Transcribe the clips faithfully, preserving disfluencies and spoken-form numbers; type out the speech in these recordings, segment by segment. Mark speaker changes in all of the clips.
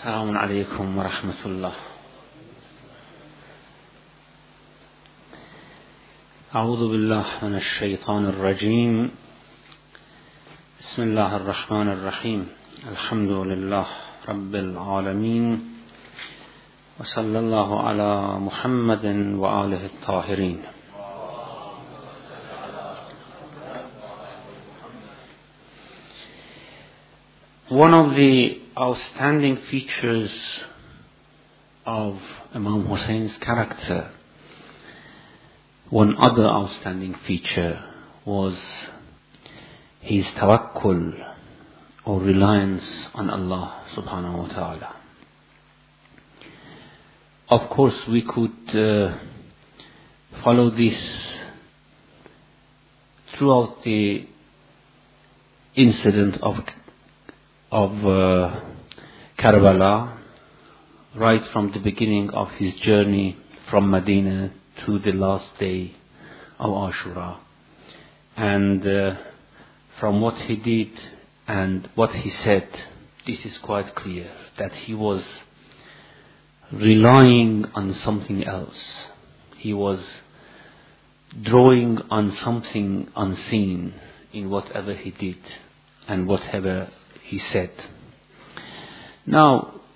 Speaker 1: السلام عليكم ورحمة الله. أعوذ بالله من الشيطان الرجيم. بسم الله الرحمن الرحيم. الحمد لله رب العالمين، وصلى الله على محمد وآله الطاهرين. One of the outstanding features of Imam Hussein's character, one other outstanding feature, was his tawakkul, or reliance on Allah subhanahu wa ta'ala. Of course, we could uh, follow this throughout the incident of of uh, Karbala, right from the beginning of his journey from Medina to the last day of Ashura. And uh, from what he did and what he said, this is quite clear that he was relying on something else. He was drawing on something unseen in whatever he did and whatever he said. Now,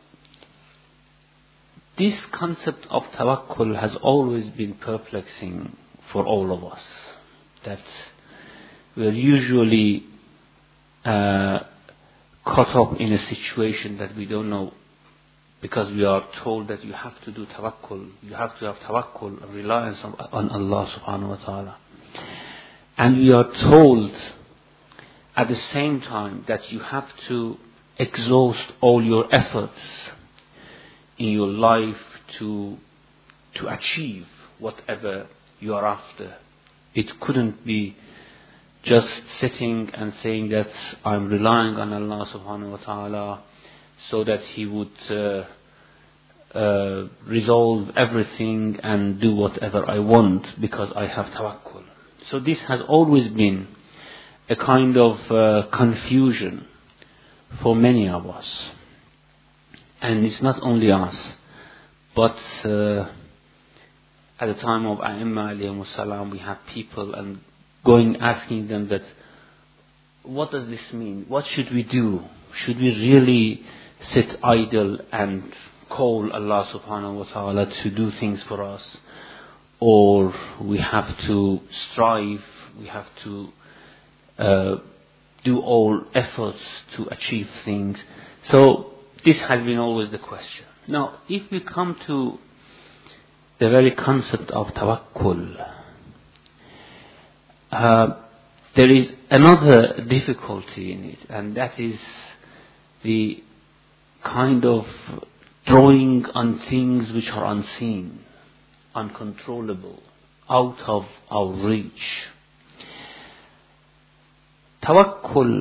Speaker 1: this concept of tawakkul has always been perplexing for all of us. That we're usually uh, caught up in a situation that we don't know, because we are told that you have to do tawakkul, you have to have tawakkul, reliance on, on Allah subhanahu wa ta'ala. And we are told at the same time that you have to exhaust all your efforts in your life to to achieve whatever you are after. It couldn't be just sitting and saying that I'm relying on Allah subhanahu wa ta'ala so that He would uh, uh, resolve everything and do whatever I want because I have tawakkul. So this has always been a kind of uh, confusion for many of us. And it's not only us, but uh, at the time of A'imma alayhimus salam, we have people and going asking them that, what does this mean? What should we do? Should we really sit idle and call Allah subhanahu wa ta'ala to do things for us? Or we have to strive, we have to Uh, do all efforts to achieve things. So this has been always the question. Now, if we come to the very concept of tawakkul, uh, there is another difficulty in it, and that is the kind of drawing on things which are unseen, uncontrollable, out of our reach. Tawakkul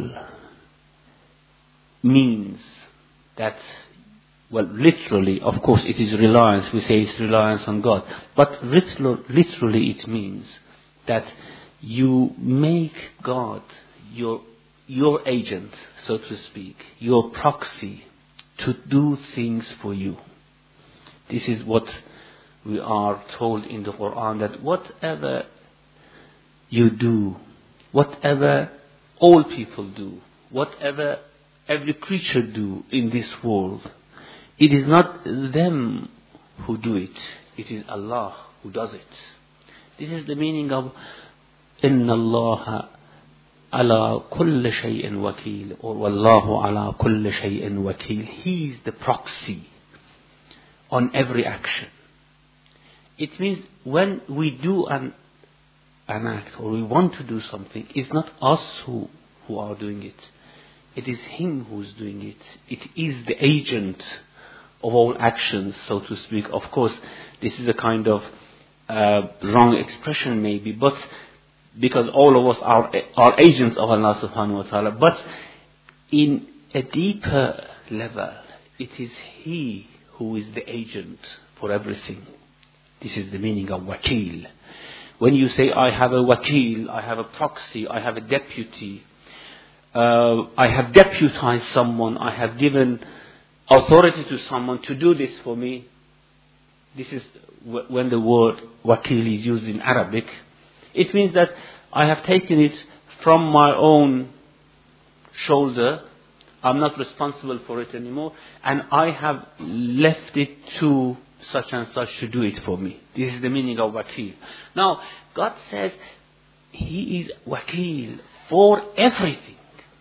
Speaker 1: means that, well, literally, of course, it is reliance. We say it's reliance on God. But literally it means that you make God your, your agent, so to speak, your proxy to do things for you. This is what we are told in the Quran, that whatever you do, whatever all people do, whatever every creature do in this world, it is not them who do it, it is Allah who does it. This is the meaning of Inna Allah ala kulli shay'in wakil, or Wallahu ala kulli shay'in wakil. He is the proxy on every action. It means when we do an an act, or we want to do something, it's not us who, who are doing it. It is Him who's doing it. It is the agent of all actions, so to speak. Of course, this is a kind of uh, wrong expression maybe, but because all of us are, are agents of Allah subhanahu wa ta'ala. But in a deeper level, it is He who is the agent for everything. This is the meaning of wakil. When you say, I have a wakil, I have a proxy, I have a deputy, uh, I have deputized someone, I have given authority to someone to do this for me. This is w- when the word wakil is used in Arabic. It means that I have taken it from my own shoulder. I'm not responsible for it anymore. And I have left it to such and such to do it for me. This is the meaning of wakil. Now, God says He is wakil for everything.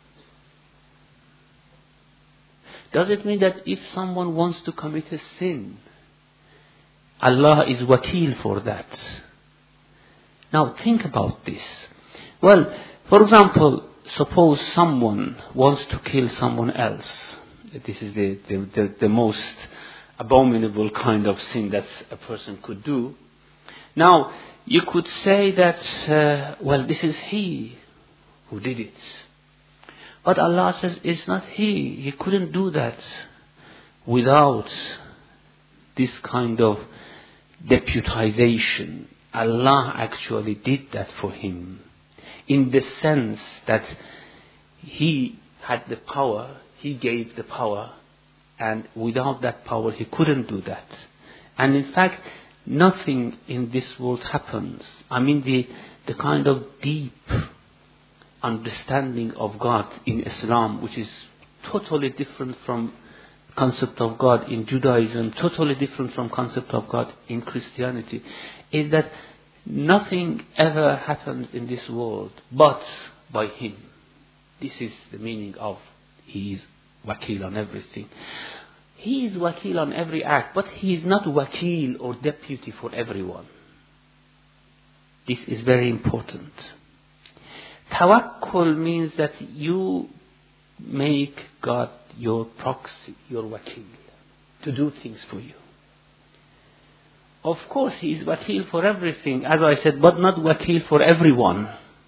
Speaker 1: Does it mean that if someone wants to commit a sin, Allah is wakil for that? Now think about this. Well, for example, suppose someone wants to kill someone else. This is the, the, the, the most abominable kind of sin that a person could do. Now, you could say that, uh, well, this is he who did it. But Allah says it's not he. He couldn't do that without this kind of deputization. Allah actually did that for him, in the sense that He had the power, He gave the power, and without that power He couldn't do that. And in fact, nothing in this world happens. I mean, the, the kind of deep understanding of God in Islam, which is totally different from concept of God in Judaism, totally different from concept of God in Christianity, is that nothing ever happens in this world but by Him. This is the meaning of He is wakil on everything. He is wakil on every act, but He is not wakil or deputy for everyone. This is very important. Tawakkul means that you make God your proxy, your wakil, to do things for you. Of course, He is wakil for everything, as I said, but not wakil for everyone.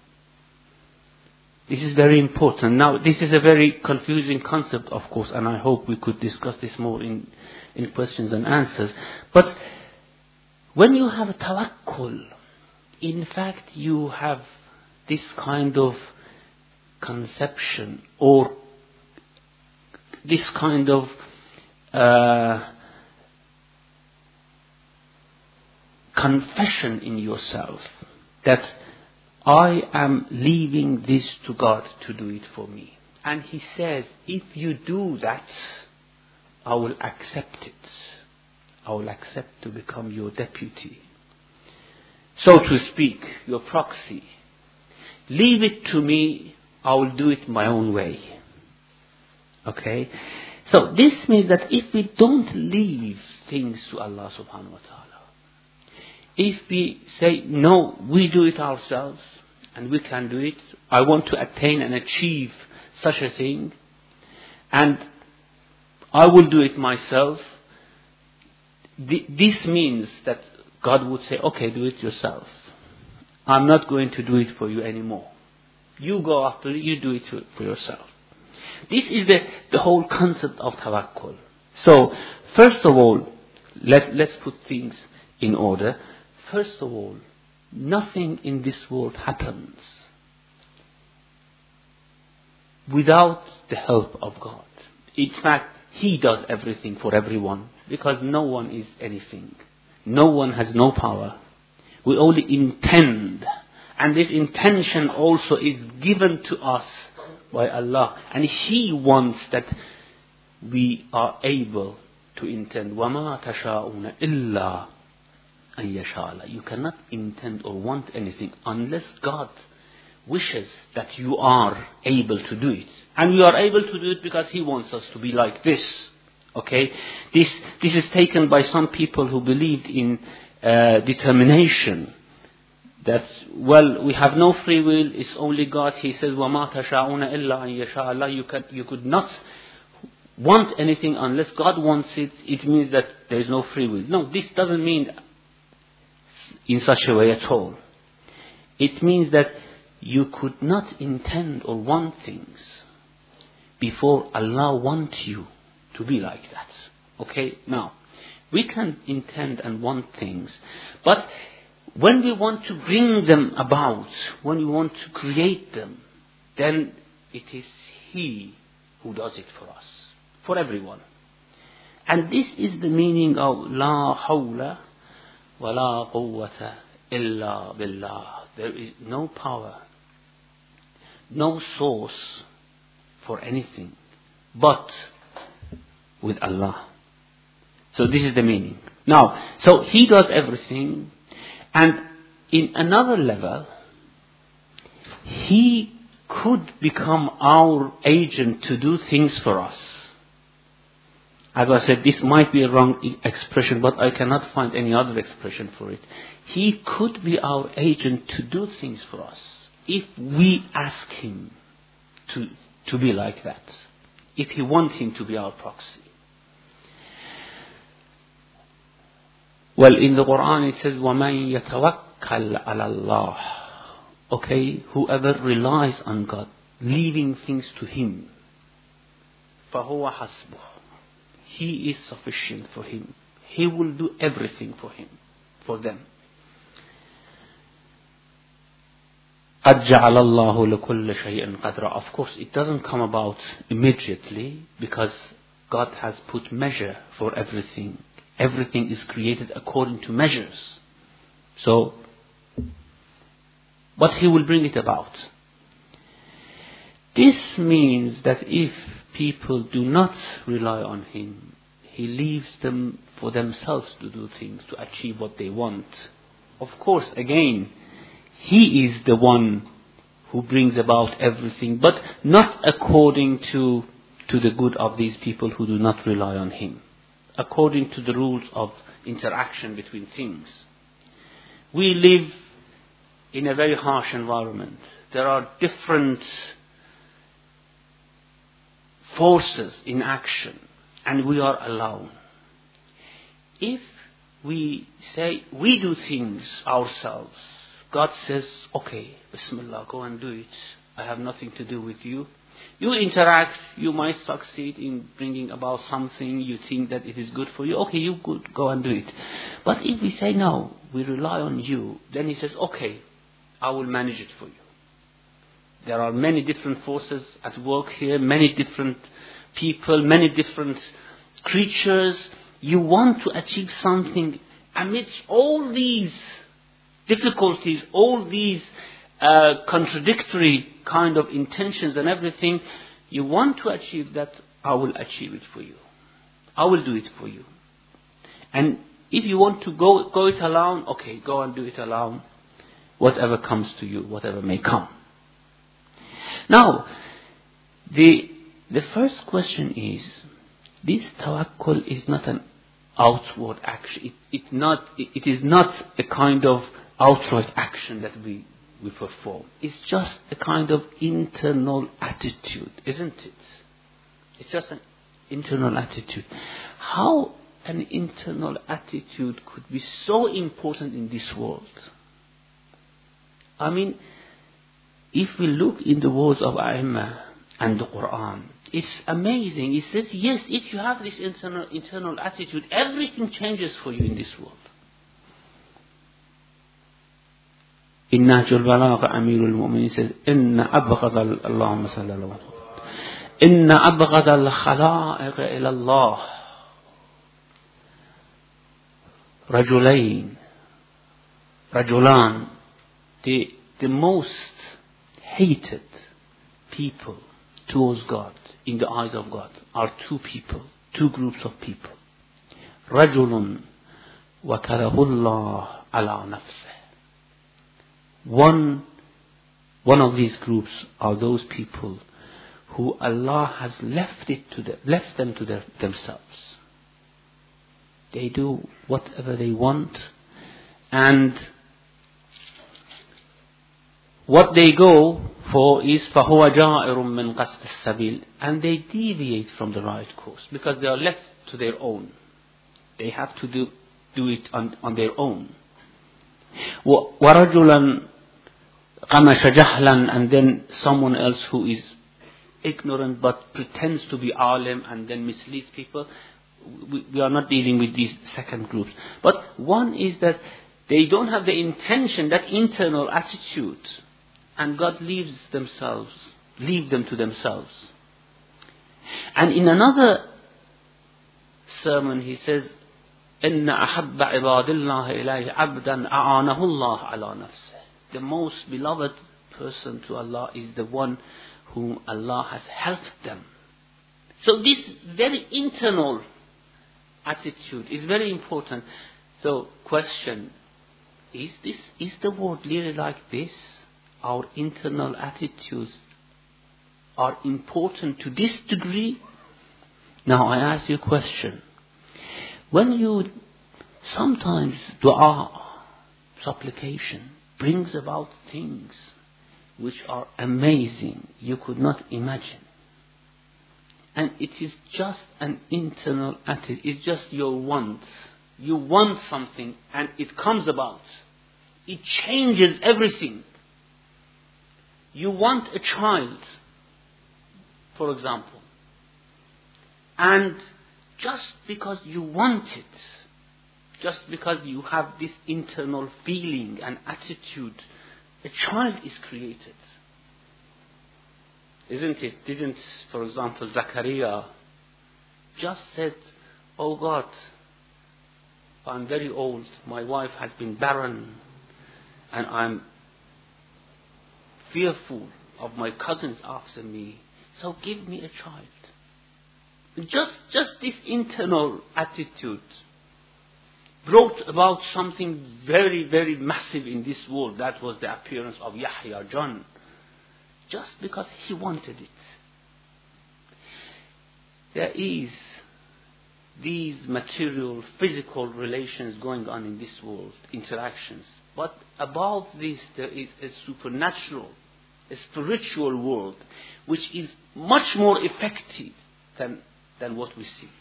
Speaker 1: This is very important. Now, this is a very confusing concept, of course, and I hope we could discuss this more in, in questions and answers. But when you have a tawakkul, in fact, you have this kind of conception or this kind of uh, confession in yourself that I am leaving this to God to do it for me. And He says, if you do that, I will accept it. I will accept to become your deputy, so to speak, your proxy. Leave it to me, I will do it my own way. Okay? So this means that if we don't leave things to Allah subhanahu wa ta'ala, if we say, no, we do it ourselves, and we can do it, I want to attain and achieve such a thing, and I will do it myself, this means that God would say, okay, do it yourself. I'm not going to do it for you anymore. You go after it, you do it for yourself. This is the, the whole concept of tawakkul. So, first of all, let, let's put things in order. First of all, nothing in this world happens without the help of God. In fact, He does everything for everyone, because no one is anything. No one has no power. We only intend. And this intention also is given to us by Allah. And He wants that we are able to intend. وَمَا تَشَاءُونَ إِلَّا أَن يَشَاءَ اللَّهُ. You cannot intend or want anything unless God wishes that you are able to do it. And we are able to do it because He wants us to be like this. Okay? This, this is taken by some people who believed in uh, determination. That, well, we have no free will, it's only God. He says, وَمَا تَشَاءُونَ إِلَّا أَن يَشَاءَ اللَّهُ. You could, you could not want anything unless God wants it. It means that there is no free will. No, this doesn't mean in such a way at all. It means that you could not intend or want things before Allah wants you to be like that. Okay? Now, we can intend and want things, but when we want to bring them about, when we want to create them, then it is He who does it for us, for everyone. And this is the meaning of La hawla wa la quwwata illa billah. There is no power, no source for anything but with Allah. So this is the meaning. Now, so He does everything, and in another level, He could become our agent to do things for us. As I said, this might be a wrong expression, but I cannot find any other expression for it. He could be our agent to do things for us if we ask Him to, to be like that. If He wants Him to be our proxy. Well, in the Quran it says, وَمَنْ يَتَوَكَّلْ عَلَى اللَّهِ. Okay, whoever relies on God, leaving things to Him, فَهُوَ حَسْبُهُ. He is sufficient for him. He will do everything for him, for them. قَدْ جَعَلَ اللَّهُ لَكُلِّ شَيْءٍ قَدْرًا. Of course, it doesn't come about immediately because God has put measure for everything. Everything is created according to measures. So, but He will bring it about. This means that if people do not rely on Him, He leaves them for themselves to do things, to achieve what they want. Of course, again, He is the one who brings about everything, but not according to, to the good of these people who do not rely on Him. According to the rules of interaction between things. We live in a very harsh environment. There are different forces in action, and we are alone. If we say we do things ourselves, God says, okay, Bismillah, go and do it. I have nothing to do with you. You interact, you might succeed in bringing about something, you think that it is good for you, okay, you could go and do it. But if we say no, we rely on you, then He says, okay, I will manage it for you. There are many different forces at work here, many different people, many different creatures. You want to achieve something amidst all these difficulties, all these uh, contradictory kind of intentions and everything. You want to achieve that, I will achieve it for you. I will do it for you. And if you want to go, go it alone, okay, go and do it alone. Whatever comes to you, whatever may come. Now, the the first question is, this tawakkul is not an outward action. It, it, not, it, it is not a kind of outright action that we, we perform. It's just a kind of internal attitude, isn't it? It's just an internal attitude. How an internal attitude could be so important in this world? I mean, if we look in the words of A'immah and the Quran, it's amazing. It says, yes, if you have this internal, internal attitude, everything changes for you in this world. In Nahjul Balagha, Amirul Mu'minin says, Inna abghadha Allahumma sallallahu Inna abghadha al-khala'iq ila Allah Rajulain Rajulan, the, the most hated people towards God, in the eyes of God, are two people, two groups of people. Rajulun وَكَرَهُ اللَّهُ عَلَى نَفْسِهِ. One, one of these groups are those people who Allah has left it to them, left them to their, themselves. They do whatever they want, and what they go for is فَهُوَ جَائِرٌ مِّن قَصْدِ السَّبِيلِ, and they deviate from the right course because they are left to their own. They have to do, do it on, on their own. وَرَجُلًا قَمَشَ جَهْلًا, and then someone else who is ignorant but pretends to be alim and then misleads people. We, we are not dealing with these second groups. But one is that they don't have the intention, that internal attitude, and God leaves themselves, leave them to themselves. And in another sermon, he says, إِنَّ أَحَبَّ عِبَادِ اللَّهِ إِلَيْهِ عَبْدًا أَعَانَهُ اللَّهُ عَلَى نَفْسِهِ. The most beloved person to Allah is the one whom Allah has helped them. So this very internal attitude is very important. So question, is this, is the world really like this? Our internal attitudes are important to this degree? Now I ask you a question. When you, sometimes dua, supplication, brings about things which are amazing, you could not imagine. And it is just an internal attitude, it's just your wants. You want something and it comes about. It changes everything. You want a child, for example. And just because you want it, just because you have this internal feeling and attitude, a child is created. Isn't it? Didn't, for example, Zachariah just said, "Oh God, I'm very old, my wife has been barren, and I'm fearful of my cousins after me, so give me a child." Just, just this internal attitude brought about something very, very massive in this world. That was the appearance of Yahya, John. Just because he wanted it. There is these material, physical relations going on in this world, interactions. But above this, there is a supernatural, a spiritual world, which is much more effective than, than what we see.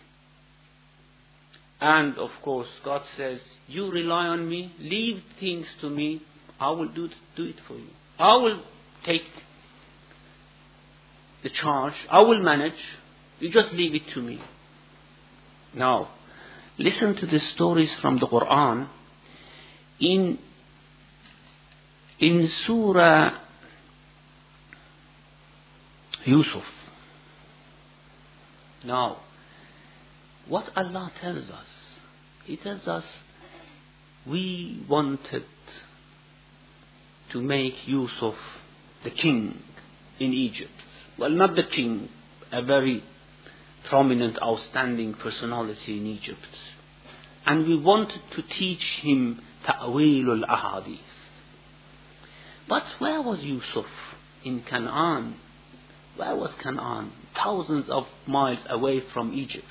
Speaker 1: And of course, God says, you rely on me, leave things to me, I will do, do it for you. I will take the charge, I will manage, you just leave it to me. Now, listen to the stories from the Quran. In, in Surah Yusuf. Now, what Allah tells us, He tells us, we wanted to make Yusuf the king in Egypt. Well, not the king, a very prominent, outstanding personality in Egypt. And we wanted to teach him Ta'wil al-Ahadith. But where was Yusuf? In Canaan. Where was Canaan? Thousands of miles away from Egypt.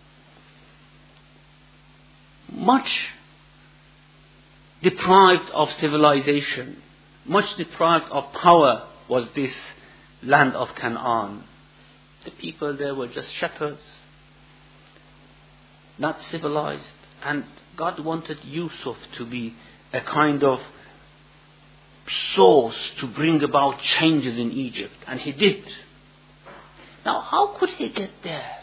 Speaker 1: Much deprived of civilization, much deprived of power was this land of Canaan. The people there were just shepherds, not civilized, and God wanted Yusuf to be a kind of source to bring about changes in Egypt, and he did. Now, how could he get there?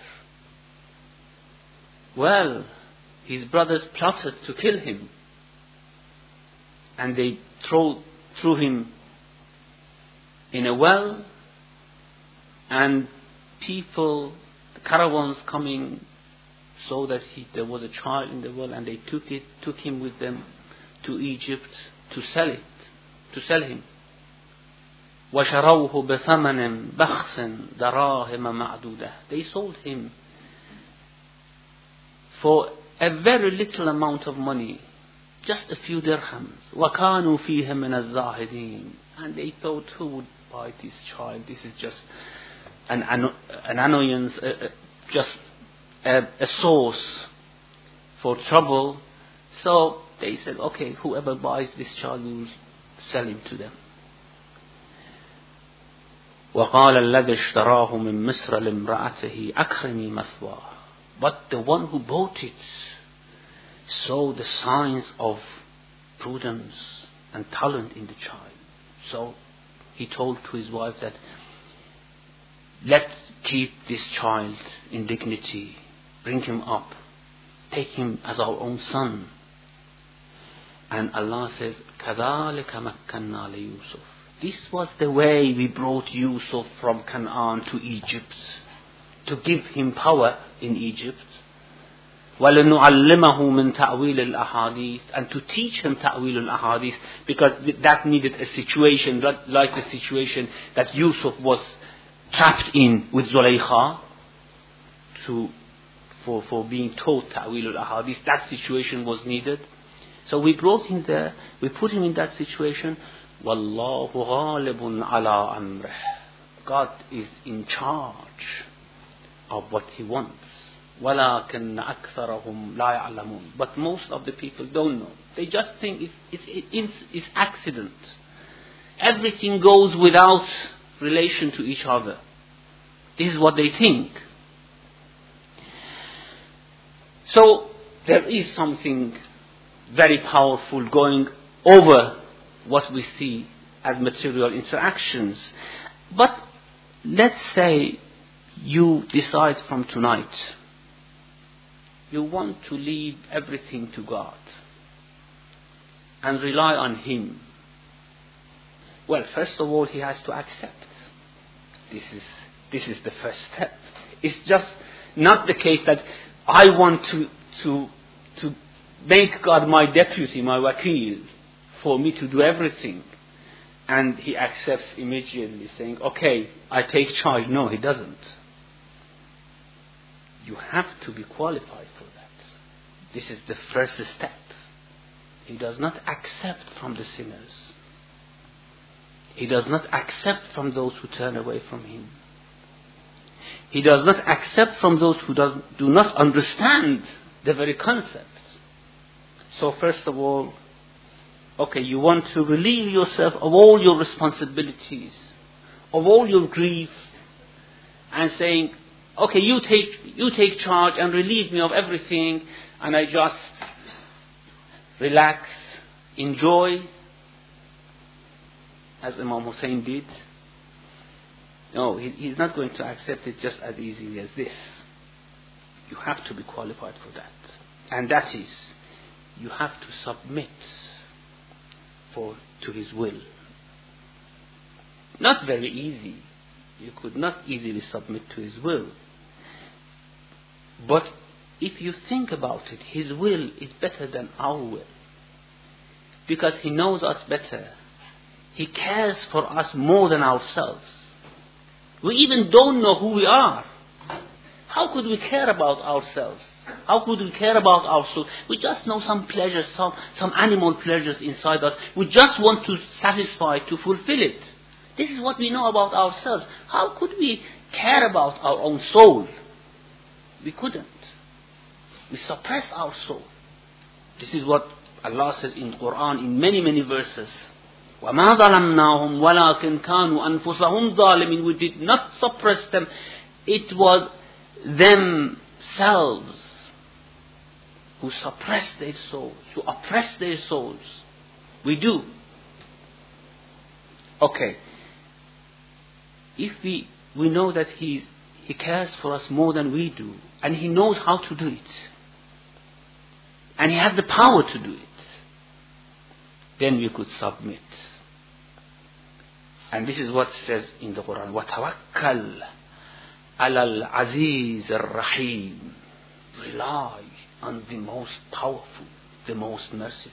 Speaker 1: Well, his brothers plotted to kill him, and they threw, threw him in a well, and people, the caravans coming, saw that he, there was a child in the well, and they took it, took him with them to Egypt to sell it, to sell him. وَشَرَوْهُ بِثَمَنٍ بَخْسٍ دَرَاهِمَ مَعْدُودَةٍ. They sold him for a very little amount of money, just a few dirhams. وَكَانُوا فِيهِ مِنَ الزَّاهِدِينَ. And they thought, who would buy this child? This is just an, an, an annoyance, uh, uh, just a, a source for trouble. So they said, okay, whoever buys this child, we will sell him to them. وَقَالَ الَّذِي اشْتَرَاهُ مِن مِصْرَ لِامْرَأَتِهِ أَكْرِمِي مَثْوَاهُ. But the one who bought it saw the signs of prudence and talent in the child. So he told to his wife that, let's keep this child in dignity, bring him up, take him as our own son. And Allah says, كَذَلِكَ مَكَّنَّا لِيُوسُفَ. This was the way we brought Yusuf from Canaan to Egypt, to give him power in Egypt. وَلَنُعَلِّمَهُ مِنْ تَعْوِيلِ الْأَحَادِيثِ, and to teach him ta'wil al-ahadith, because that needed a situation like the situation that Yusuf was trapped in with Zulaykha, to for, for being taught ta'wil al-ahadith. That situation was needed. So we brought him there, we put him in that situation. وَاللَّهُ غَالِبٌ عَلَىٰ أَمْرِهِ, God is in charge of what he wants. وَلَكِنَّ أَكْثَرَهُمْ لَا يَعْلَمُونَ, but most of the people don't know. They just think it's, it's, it's, it's accident. Everything goes without relation to each other. This is what they think. So there is something very powerful going over what we see as material interactions. But let's say you decide from tonight you want to leave everything to God and rely on Him. Well, first of all, he has to accept. This is this is the first step. It's just not the case that I want to to to make God my deputy, my wakil, for me to do everything, and he accepts immediately, saying, "Okay, I take charge." No, he doesn't. You have to be qualified for that. This is the first step. He does not accept from the sinners. He does not accept from those who turn away from him. He does not accept from those who does, do not understand the very concept. So first of all, okay, you want to relieve yourself of all your responsibilities, of all your grief, and saying, okay, you take you take charge and relieve me of everything, and I just relax, enjoy, as Imam Hussein did. No, he, he's not going to accept it just as easily as this. You have to be qualified for that. And that is, you have to submit for to his will. Not very easy. You could not easily submit to his will. But if you think about it, his will is better than our will. Because he knows us better. He cares for us more than ourselves. We even don't know who we are. How could we care about ourselves? How could we care about our soul? We just know some pleasures, some, some animal pleasures inside us. We just want to satisfy, to fulfill it. This is what we know about ourselves. How could we care about our own soul? We couldn't. We suppress our soul. This is what Allah says in the Quran in many, many verses. وَمَا ظَلَمْنَاهُمْ وَلَكِنْ كَانُوا أَنفُسَهُمْ ظَالِمِينَ. We did not suppress them. It was themselves who suppressed their souls, who oppressed their souls. We do. Okay. If we we know that he's, He cares for us more than we do, and He knows how to do it, and He has the power to do it, then we could submit. And this is what it says in the Quran, وَتَوَكَّلْ عَلَى الْعَزِيزِ الرَّحِيمِ. Rely on the most powerful, the most merciful.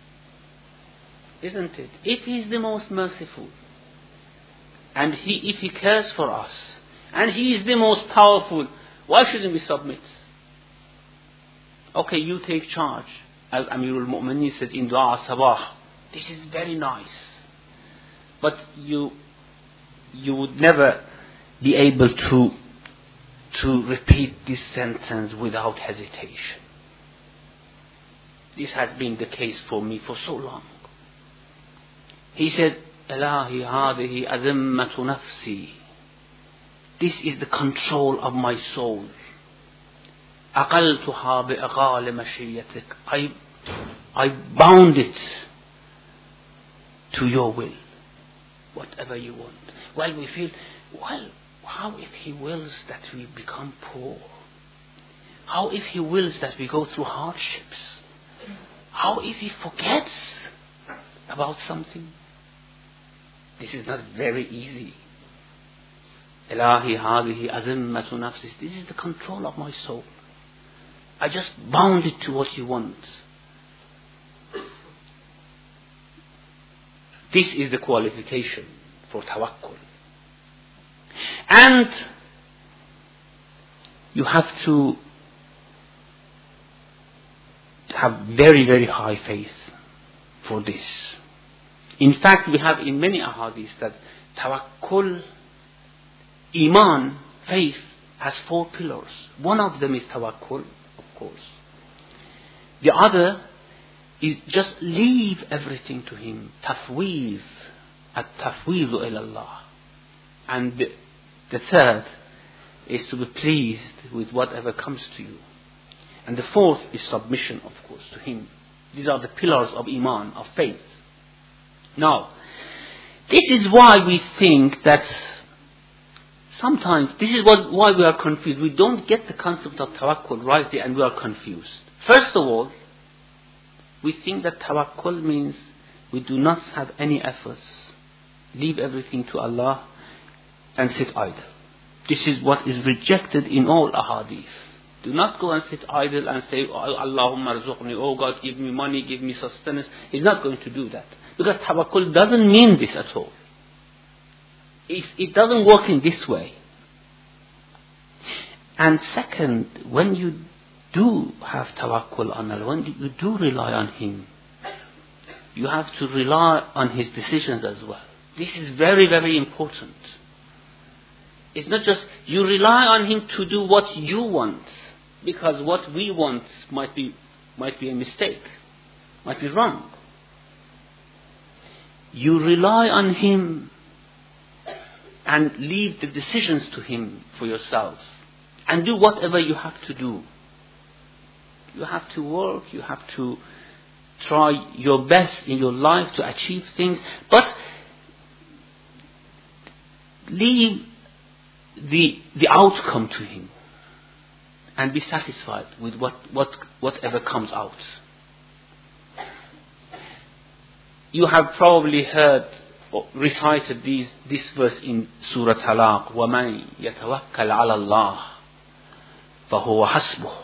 Speaker 1: Isn't it? If He is the most merciful, and He, if He cares for us, and He is the most powerful, why shouldn't we submit? Okay, you take charge. As Amirul Mu'mineen says in Dua Sabah, this is very nice. But you you would never be able to to repeat this sentence without hesitation. This has been the case for me for so long. He said, Ilahi hadihi azimmatu nafsi. This is the control of my soul. Aqaltuha bi aqali mashiyatik. I I bound it to your will. Whatever you want. Well, we feel, well, how if He wills that we become poor? How if He wills that we go through hardships? How if He forgets about something? This is not very easy. Ilahi hadihi azimmatu nafsi. This is the control of my soul. I just bound it to what you want. This is the qualification for tawakkul. And you have to have very, very high faith for this. In fact, we have in many ahadith that tawakkul, iman, faith, has four pillars. One of them is tawakkul, of course. The other is just leave everything to Him. Tafweez, at-tafweezu ila Allah. And the, the third is to be pleased with whatever comes to you. And the fourth is submission, of course, to Him. These are the pillars of iman, of faith. Now, this is why we think that sometimes, this is what, why we are confused. We don't get the concept of tawakkul rightly and we are confused. First of all, we think that tawakkul means we do not have any efforts, leave everything to Allah and sit idle. This is what is rejected in all ahadith. Do not go and sit idle and say, Allahumma arzuqni, oh God, give me money, give me sustenance. He's not going to do that. Because tawakkul doesn't mean this at all. It's, it doesn't work in this way. And second, when you do have tawakkul on Allah, when you do rely on Him, you have to rely on His decisions as well. This is very, very important. It's not just you rely on Him to do what you want, because what we want might be might be a mistake, might be wrong. You rely on Him and leave the decisions to Him for yourself, and do whatever you have to do. You have to work, you have to try your best in your life to achieve things, but leave the the outcome to Him and be satisfied with what, what whatever comes out. You have probably heard or recited these, this verse in Surah Talaq, وَمَنْ يَتَوَكَّلْ عَلَى اللَّهِ فَهُوَ حَسْبُهُ.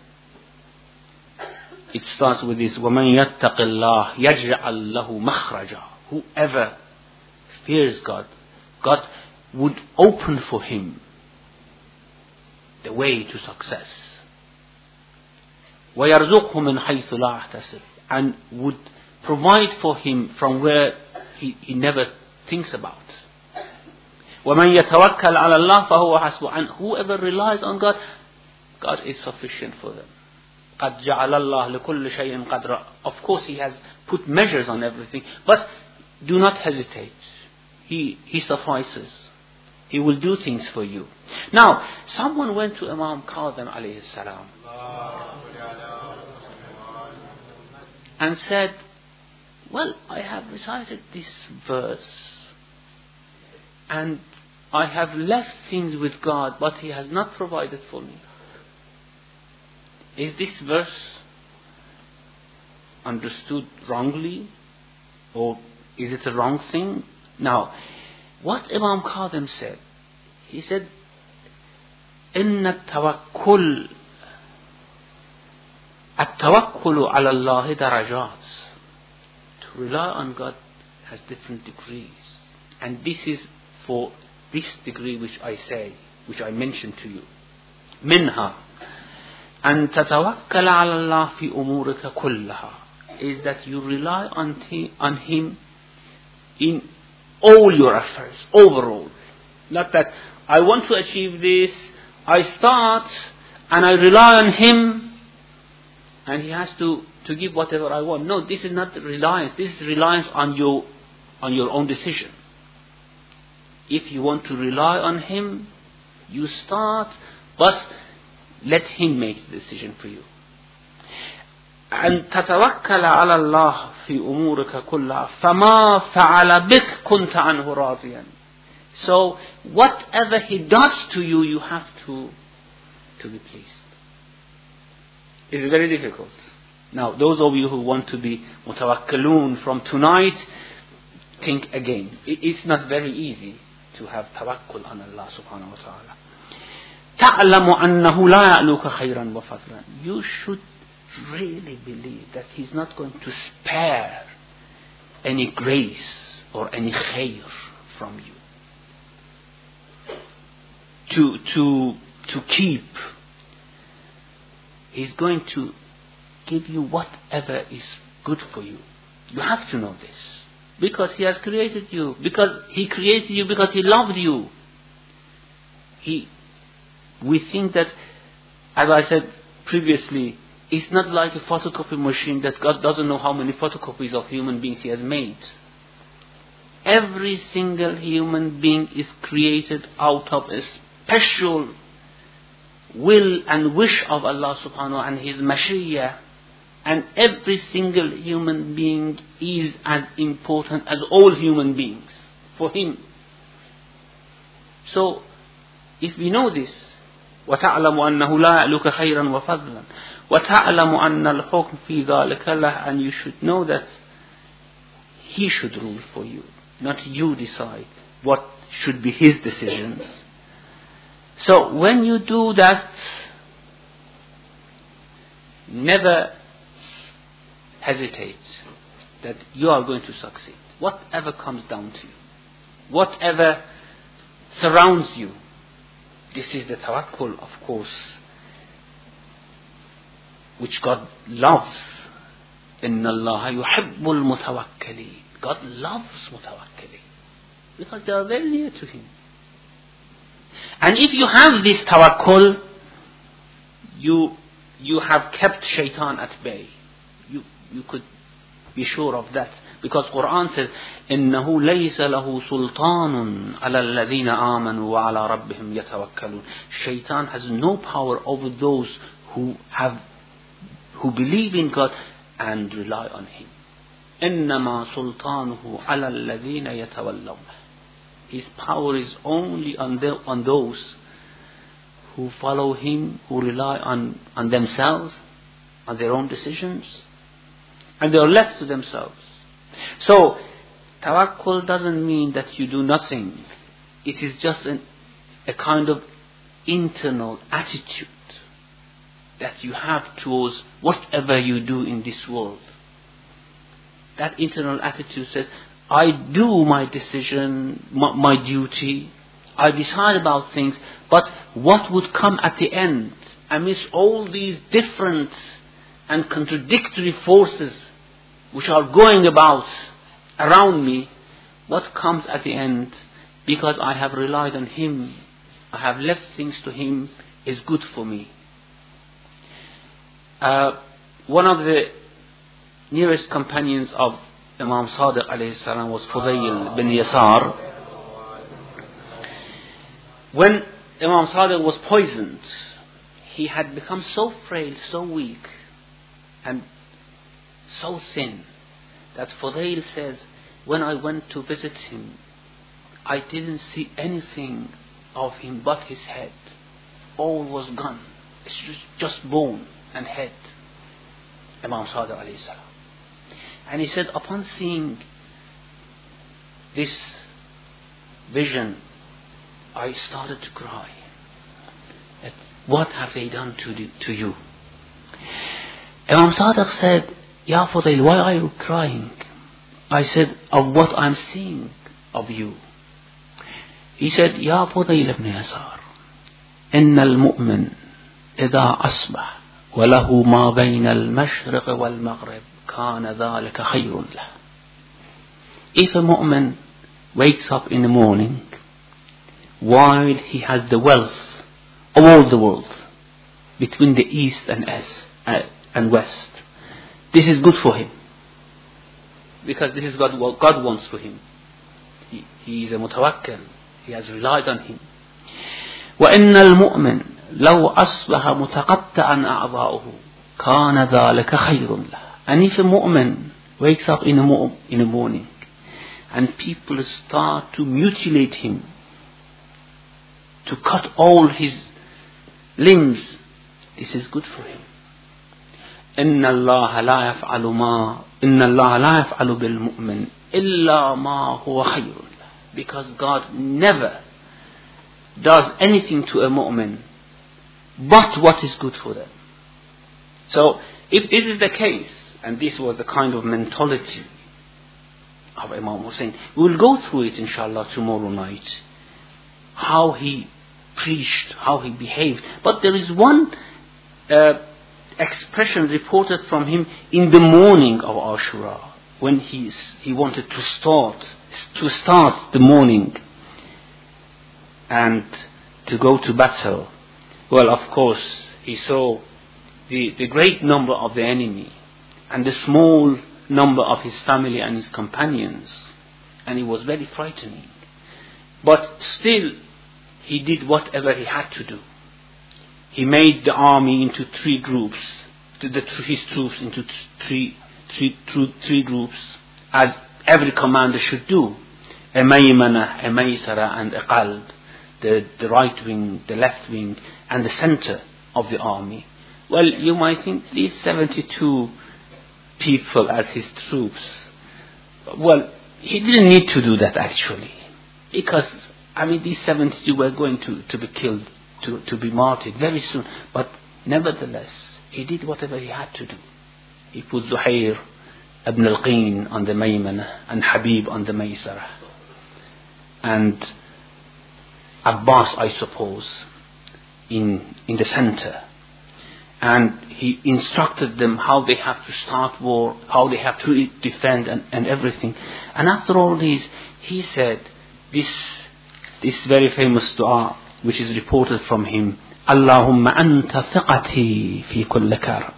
Speaker 1: It starts with this, وَمَنْ يَتَّقِ اللَّهِ يَجْعَلْ لَهُ مَخْرَجًا. Whoever fears God, God would open for him the way to success. وَيَرْزُقْهُ مِنْ حَيْثُ لَا يَحْتَسِبُ. And would provide for him from where he, he never thinks about. وَمَنْ يَتَوَكَّلْ عَلَى اللَّهِ فَهُوَ حَسْبُهُ. And whoever relies on God, God is sufficient for them. قَدْ جَعَلَ اللَّهُ لِكُلِّ شَيْءٍ قَدْرًا. Of course He has put measures on everything, but do not hesitate. He, he suffices. He will do things for you. Now, someone went to Imam Kadhim alayhi salam and said, well, I have recited this verse and I have left things with God, but He has not provided for me. Is this verse understood wrongly, or is it a wrong thing? Now, what Imam Kadhim said, he said, إِنَّ التَّوَكُّلُ التَّوَكُّلُ عَلَى اللَّهِ دَرَجَاتٍ. To rely on God has different degrees. And this is for this degree which I say, which I mentioned to you. منها أن تتوكل على الله في أمورك كلها, is that you rely on, t- on Him in all your affairs, overall. Not that I want to achieve this, I start and I rely on Him and He has to, to give whatever I want. No, this is not reliance. This is reliance on your, on your own decision. If you want to rely on Him, you start, but let Him make the decision for you. أن تتوكل على الله في أمورك كلها فما فعل بك كنت عنه راضيا. So whatever He does to you, you have to to be pleased. It's very difficult. Now, those of you who want to be mutawakkilun from tonight, think again. It's not very easy to have tawakkul on Allah subhanahu wa ta'ala. تَعْلَمُ أَنَّهُ لَا يَعْلُوكَ خَيْرًا وَفَضْلًا. You should really believe that He's not going to spare any grace or any khair from you. To, to, to keep. He's going to give you whatever is good for you. You have to know this. Because He has created you. Because He created you because He loved you. He, we think that, as I said previously, it's not like a photocopy machine that God doesn't know how many photocopies of human beings He has made. Every single human being is created out of a special will and wish of Allah subhanahu wa ta'ala and His mashiyah. And every single human being is as important as all human beings for Him. So, if we know this, وَتَعْلَمُ أَنَّهُ لَا يَعْلُوكَ خَيْرًا وَفَضْلًا وَتَعْلَمُ أَنَّ الْحُكْمَ فِي ذَلِكَ لَهُ, and you should know that He should rule for you, not you decide what should be His decisions. So when you do that, never hesitate that you are going to succeed. Whatever comes down to you, whatever surrounds you, this is the tawakkul, of course, which God loves. إِنَّ اللَّهَ يُحِبُّ الْمُتَوَكِّلِينَ. God loves mutawakkili because they are very near to Him. And if you have this tawakkul, you you have kept shaitan at bay. You you could be sure of that, because Quran says, إِنَّهُ لَيْسَ لَهُ سُلْطَانٌ عَلَى الَّذِينَ آمَنُوا وَعَلَى رَبِّهِمْ يَتَوَكَّلُونَ. Shaitan has no power over those who have who believe in God and rely on Him. إِنَّمَا سُلْطَانُهُ عَلَى الَّذِينَ يَتَوَلَّوْنَ. His power is only on, the, on those who follow Him, who rely on, on themselves, on their own decisions, and they are left to themselves. So, tawakkul doesn't mean that you do nothing. It is just an, a kind of internal attitude that you have towards whatever you do in this world. That internal attitude says, I do my decision, my, my duty, I decide about things, but what would come at the end, amidst all these different and contradictory forces which are going about around me, what comes at the end, because I have relied on Him, I have left things to Him, is good for me. Uh, one of the nearest companions of Imam Sadiq alayhi salam was Fudayl bin Yasar. When Imam Sadiq was poisoned, he had become so frail, so weak, and so thin, that Fudayl says, when I went to visit him, I didn't see anything of him but his head. All was gone. It's just, just bone and head. Imam Sadiq alayhi salam. And he said, upon seeing this vision, I started to cry. That, what have they done to, the, to you? Imam Sadiq said, Ya Fudayl, why are you crying? I said, of what I'm seeing of you. He said, Ya Fudayl ibn Yasar, إن المؤمن إذا أصبح وله ما بين المشرق والمغرب كان ذلك خير له. If a mu'min wakes up in the morning while he has the wealth of all the world between the east and east uh, and west, this is good for him, because this is God, what God wants for him. He, he is a mutawakkil. He has relied on Him. وَإِنَّ الْمُؤْمِنَ لَوْ أَصْبَحَ مُتَقَطَّعًا أَعْضَاؤُهُ كَانَ ذَلِكَ خَيْرٌ لَهُ. And if a mu'min wakes up in the, mo- in the morning and people start to mutilate him, to cut all his limbs, this is good for him. إِنَّ اللَّهَ لَا يَفْعَلُ مَا إِنَّ اللَّهَ لَا يَفْعَلُ بِالْمُؤْمِنِ إِلَّا مَا هُوَ خَيْرٌ لَهُ. Because God never does anything to a mu'min but what is good for them. So if this is the case, and this was the kind of mentality of Imam Hussein, we will go through it inshallah tomorrow night, how he preached, how he behaved. But there is one uh, expression reported from him in the morning of Ashura, when he he wanted to start to start the morning and to go to battle. Well, of course, he saw the, the great number of the enemy and the small number of his family and his companions, and it was very frightening. But still, he did whatever he had to do. He made the army into three groups, the, the, his troops into three, three, three, three groups, as every commander should do. A Maymana, a Maysara, and a Qalb. The, the right wing, the left wing, and the center of the army. Well, you might think these seventy-two people as his troops. Well, he didn't need to do that actually. Because, I mean, these seventy-two were going to, to be killed, to, to be martyred very soon. But nevertheless, he did whatever he had to do. He put Zuhair ibn al-Qin on the Maymana and Habib on the Maysara. And Abbas, I suppose, in in the center. And he instructed them how they have to start war, how they have to defend, and, and everything. And after all these, he said this this very famous dua, which is reported from him: Allahumma anta thiqati fi kulli karb,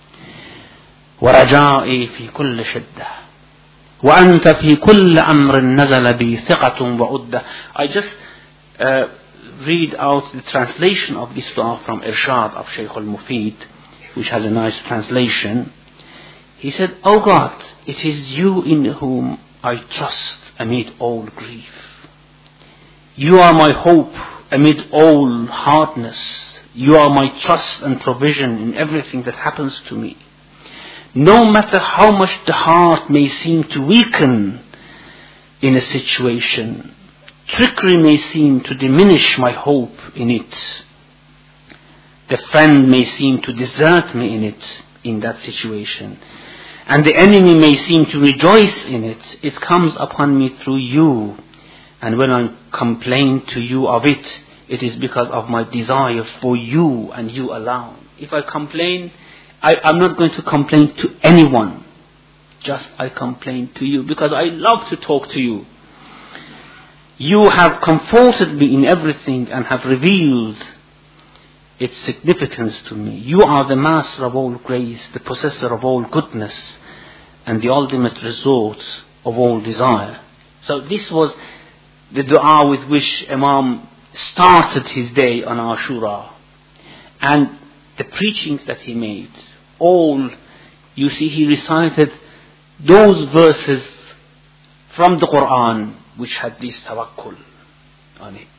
Speaker 1: wa raja'i fi kulli shiddah, wa anta fi kulli amrin nazala bi thiqatun wa uddah. I just uh, read out the translation of this dua from Irshad of Shaykh al-Mufid, which has a nice translation. He said, "O God, it is you in whom I trust amid all grief. You are my hope amid all hardness. You are my trust and provision in everything that happens to me. No matter how much the heart may seem to weaken in a situation, trickery may seem to diminish my hope in it. The friend may seem to desert me in it, in that situation. And the enemy may seem to rejoice in it. It comes upon me through you. And when I complain to you of it, it is because of my desire for you and you alone. If I complain, I, I'm not going to complain to anyone. Just I complain to you because I love to talk to you. You have comforted me in everything and have revealed its significance to me. You are the master of all grace, the possessor of all goodness, and the ultimate resort of all desire." So this was the dua with which Imam started his day on Ashura. And the preachings that he made, all, you see, he recited those verses from the Quran which had this tawakkul on it.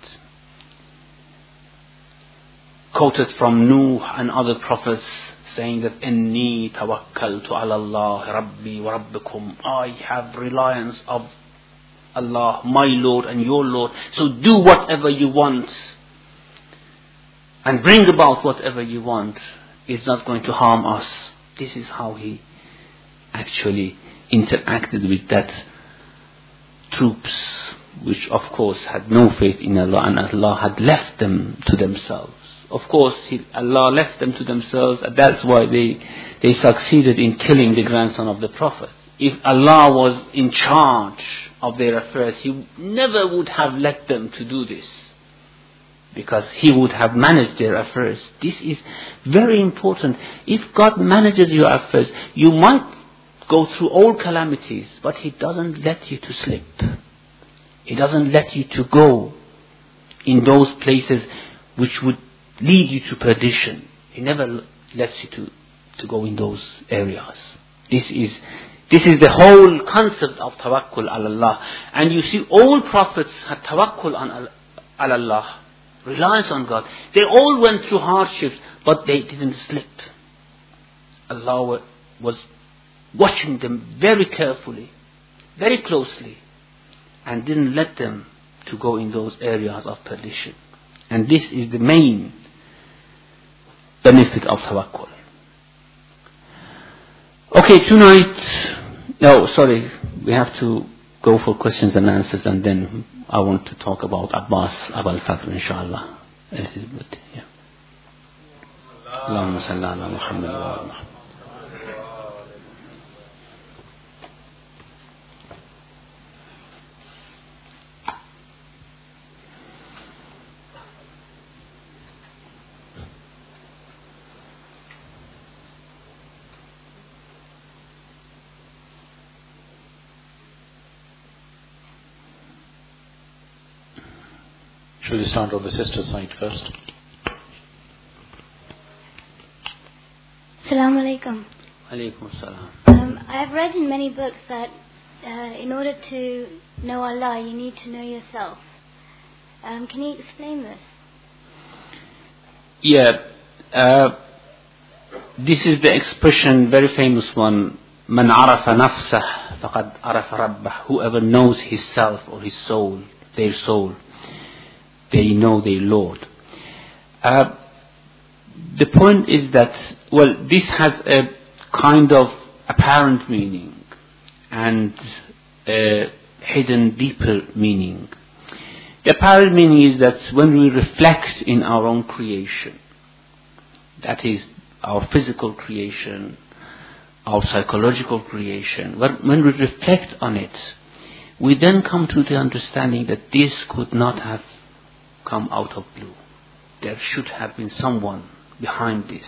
Speaker 1: Quoted from Nuh and other prophets saying that Inni tawakkaltu ala Allah Rabbi wa Rabbikum. I have reliance of Allah, my Lord and your Lord. So do whatever you want and bring about whatever you want. It's not going to harm us. This is how he actually interacted with that troops, which of course had no faith in Allah, and Allah had left them to themselves. Of course, he, Allah left them to themselves, and that's why they they succeeded in killing the grandson of the Prophet. If Allah was in charge of their affairs, He never would have let them to do this, because He would have managed their affairs. This is very important. If God manages your affairs, you might go through all calamities, but He doesn't let you to slip. He doesn't let you to go in those places which would lead you to perdition. He never lets you to, to go in those areas. This is this is the whole concept of tawakkul ala Allah. And you see, all prophets had tawakkul on ala Allah, reliance on God. They all went through hardships, but they didn't slip. Allah was watching them very carefully, very closely, and didn't let them to go in those areas of perdition. And this is the main benefit of tawakkul. Okay, tonight, no, sorry, we have to go for questions and answers, and then I want to talk about Abbas Abul Fakr, inshallah. Yeah. Allahumma salli ala Muhammad wa ala Muhammad.
Speaker 2: Should we start on the sister side first?
Speaker 3: Assalamu alaikum.
Speaker 1: Alaikum salam.
Speaker 3: Um, I have read in many books that uh, in order to know Allah, you need to know yourself. Um, can you explain this?
Speaker 1: Yeah, uh, this is the expression, very famous one. Man arafa nafsah faqad arafa rabbah. Whoever knows his self or his soul, their soul, they know their Lord. Uh, the point is that, well, this has a kind of apparent meaning and a hidden deeper meaning. The apparent meaning is that when we reflect in our own creation, that is our physical creation, our psychological creation, when we reflect on it, we then come to the understanding that this could not have come out of blue. There should have been someone behind this.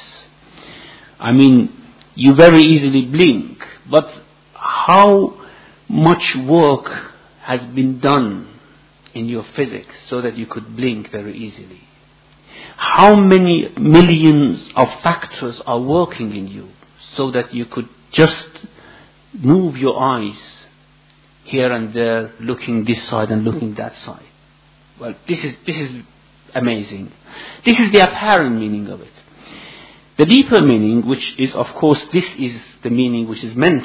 Speaker 1: I mean, you very easily blink, but how much work has been done in your physics so that you could blink very easily? How many millions of factors are working in you so that you could just move your eyes here and there, looking this side and looking that side? Well, this is this is amazing. This is the apparent meaning of it. The deeper meaning, which is, of course, this is the meaning which is meant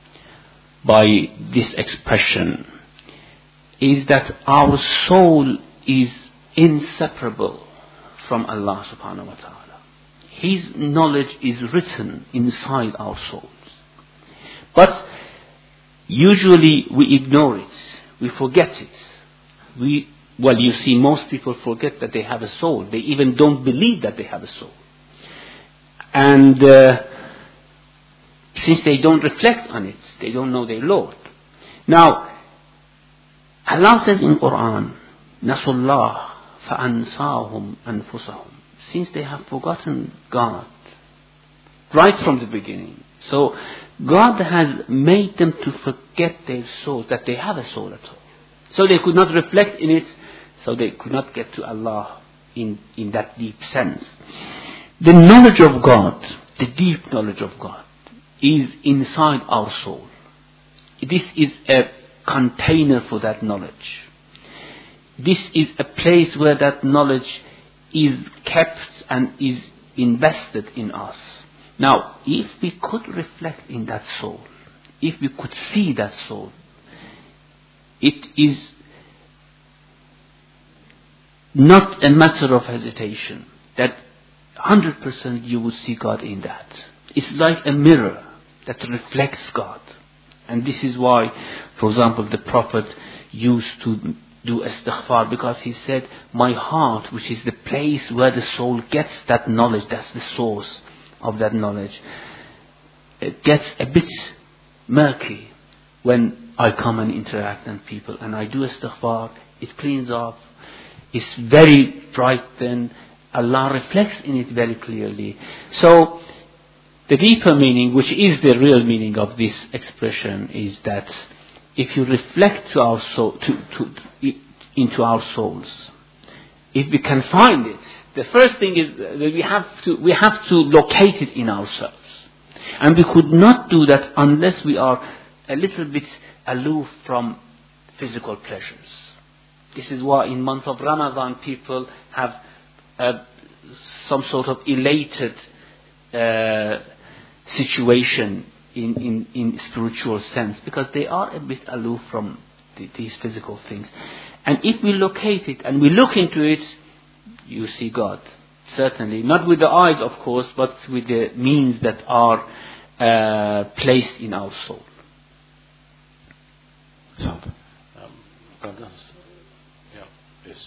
Speaker 1: by this expression, is that our soul is inseparable from Allah subhanahu wa ta'ala. His knowledge is written inside our souls. But usually we ignore it. We forget it. We Well, you see, most people forget that they have a soul. They even don't believe that they have a soul. And uh, since they don't reflect on it, they don't know their Lord. Now, Allah says in Quran, نَسُوا اللَّهَ فَأَنْسَاهُمْ أَنفُسَهُمْ. Since they have forgotten God, right from the beginning. So, God has made them to forget their soul, that they have a soul at all. So they could not reflect in it, so they could not get to Allah in, in that deep sense. The knowledge of God, the deep knowledge of God, is inside our soul. This is a container for that knowledge. This is a place where that knowledge is kept and is invested in us. Now, if we could reflect in that soul, if we could see that soul, it is not a matter of hesitation that one hundred percent you will see God in that. It's like a mirror that reflects God. And this is why, for example, the Prophet used to do istighfar, because he said, my heart, which is the place where the soul gets that knowledge, that's the source of that knowledge, it gets a bit murky when I come and interact with people, and I do istighfar, it cleans off, it's very bright then, Allah reflects in it very clearly. So, the deeper meaning, which is the real meaning of this expression, is that if you reflect to our soul, to, to, to, into our souls, if we can find it, the first thing is that we have to, we have to locate it in ourselves. And we could not do that unless we are a little bit aloof from physical pleasures. This is why in month of Ramadan people have uh, some sort of elated uh, situation in, in, in spiritual sense, because they are a bit aloof from the, these physical things. And if we locate it and we look into it, you see God. Certainly. Not with the eyes, of course, but with the means that are uh, placed in our soul.
Speaker 2: South. Um, brothers. Yeah, please.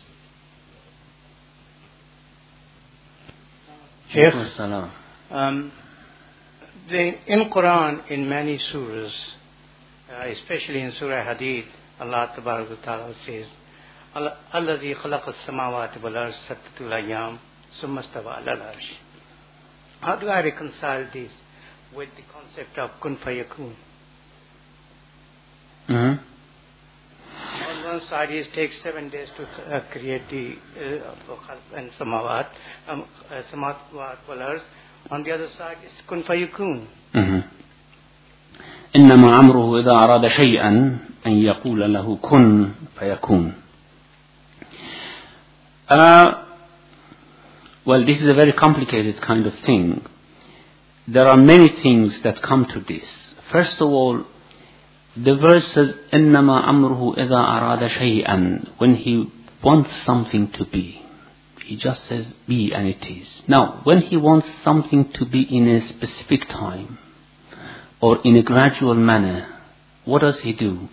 Speaker 4: Sheikh, um, the, in Quran, in many surahs, uh, especially in Surah Hadid, Allah Tabarak wa Ta'ala says, الَّذِي خَلَقَ السَّمَاوَاتِ وَالْأَرْضَ سَتَّةُ أَيَّامٍ ثُمَّ اسْتَوَى عَلَى الْعَرْشِ. How do I reconcile this with the concept of kun fayakun?
Speaker 1: Mm-hmm.
Speaker 4: On one side, it takes seven days to uh, create the uh, and samawat, um, uh, samawat wal arz. On the other side, it's kun fayakun.
Speaker 1: إنما أمره إذا أراد شيئا أن يقول له كن فيكون. Uh, well, this is a very complicated kind of thing. There are many things that come to this. First of all, the verse says, إنما أمره إذا أراد شيئا. When he wants something to be, he just says be, and it is. Now, when he wants something to be in a specific time or in a gradual manner, what does he do?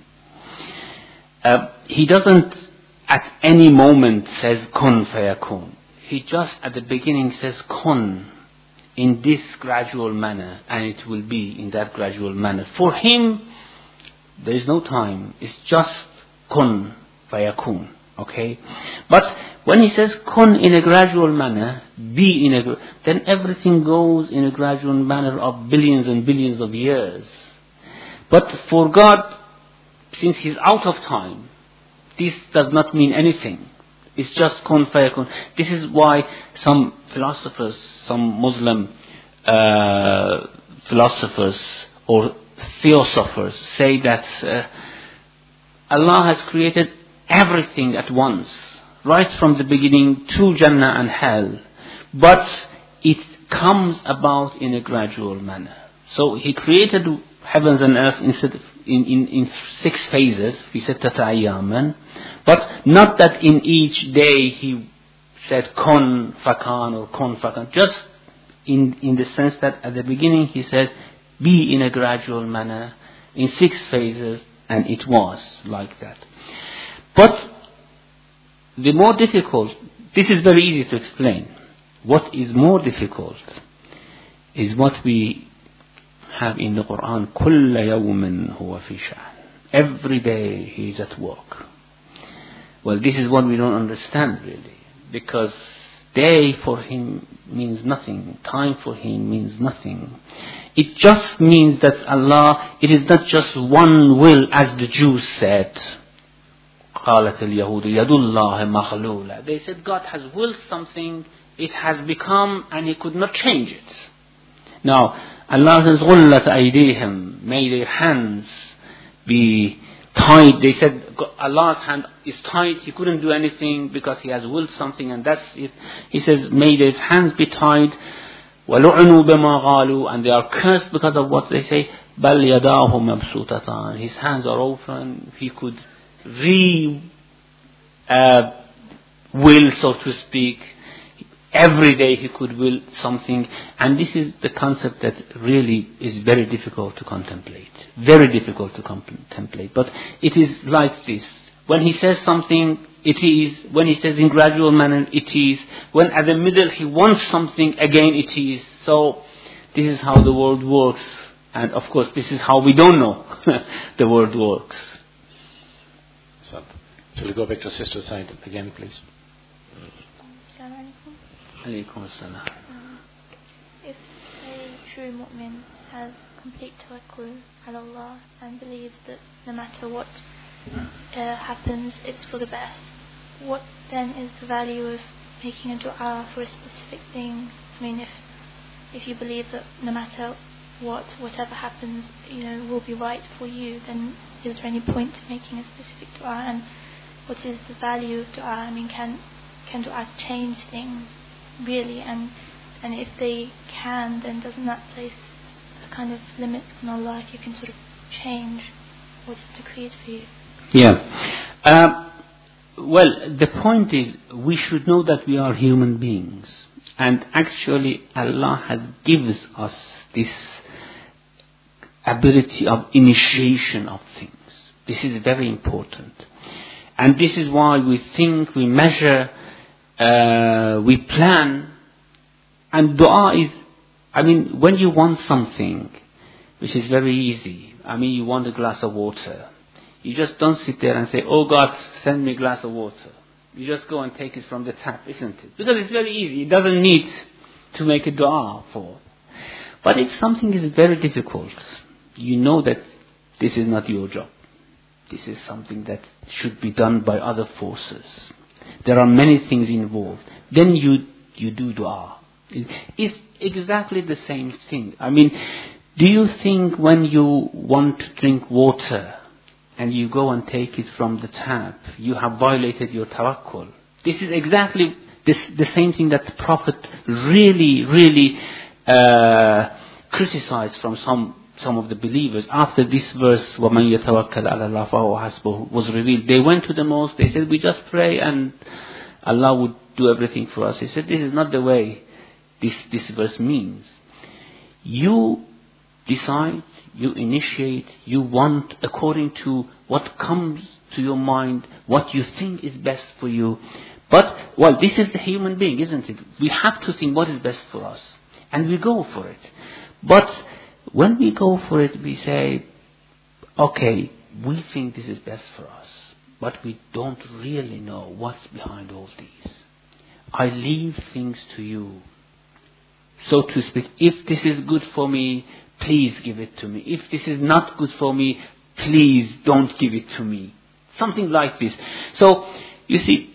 Speaker 1: Uh, he doesn't at any moment says kun fayakun. He just at the beginning says kun in this gradual manner, and it will be in that gradual manner. For him, there is no time. It's just kun fayakun. Okay? But when he says kun in a gradual manner, be in a, then everything goes in a gradual manner of billions and billions of years. But for God, since He's out of time, this does not mean anything. It's just kun fayakun. This is why some philosophers, some Muslim uh, philosophers or theosophers say that uh, Allah has created everything at once, right from the beginning to Jannah and Hell, but it comes about in a gradual manner. So He created heavens and earth instead of in, in, in six phases, He said tata'ayyaman, but not that in each day He said kun fakan or kun fakan, just in, in the sense that at the beginning He said be in a gradual manner in six phases, and it was like that. But the more difficult, this is very easy to explain. What is more difficult is what we have in the Quran, كُلَّ يَوْمٍ هُوَ فِي شَأْنٍ. Every day he is at work. Well, this is what we don't understand really, because day for him means nothing, time for him means nothing. It just means that Allah, it is not just one will, as the Jews said. قالت اليهود يد الله مغلولة. They said God has willed something, it has become, and He could not change it. Now, Allah says غلت أيديهم, may their hands be tied. They said Allah's hand is tied, He couldn't do anything because He has willed something, and that's it. He says may their hands be tied. وَلُعْنُوا بِمَا غَالُوا, and they are cursed because of what they say. بَلْ يَدَاهُ مَبْسُوطَتَانِ, His hands are open, He could re uh, will, so to speak. Every day He could will something, and this is the concept that really is very difficult to contemplate. Very difficult to contemplate. But it is like this. When He says something, it is. When He says in gradual manner, it is. When at the middle He wants something, again it is. So this is how the world works. And of course this is how we don't know the world works.
Speaker 2: So, shall we go back to sister side again, please?
Speaker 1: Alaykum as-salam.
Speaker 5: If a true mu'min has complete tawakkul ala Allah and believes that no matter what uh, happens, it's for the best, what then is the value of making a dua for a specific thing? I mean, if if you believe that no matter what, whatever happens, you know, will be right for you, then is there any point to making a specific dua? And what is the value of dua? I mean, can can dua change things really? And and if they can, then doesn't that place a kind of limit on Allah if you can sort of change what is decreed for you?
Speaker 1: Yeah. Uh, well, the point is we should know that we are human beings, And actually Allah has given us this ability of initiation of things. This is very important. And this is why we think, we measure, uh, we plan. And dua is, I mean, when you want something, which is very easy. I mean, you want a glass of water. You just don't sit there and say, oh God, send me a glass of water. You just go and take it from the tap, isn't it? Because it's very easy. It doesn't need to make a dua for. But if something is very difficult, you know that this is not your job. This is something that should be done by other forces. There are many things involved. Then you, you do dua. It's exactly the same thing. I mean, do you think when you want to drink water and you go and take it from the tap, you have violated your tawakkul? This is exactly this, the same thing that the Prophet really, really uh, criticized from some some of the believers. After this verse, وَمَنْ يَتَوَكَّلْ عَلَى اللَّهِ فَهُوَ حَسْبُهُ, was revealed, they went to the mosque, they said, we just pray and Allah would do everything for us. He said, this is not the way this, this verse means. You decide, you initiate, you want according to what comes to your mind, what you think is best for you. But, well, this is the human being, isn't it? We have to think what is best for us. And we go for it. But when we go for it, we say, okay, we think this is best for us. But we don't really know what's behind all these. I leave things to you. So to speak, if this is good for me, please give it to me. If this is not good for me, please don't give it to me. Something like this. So, you see,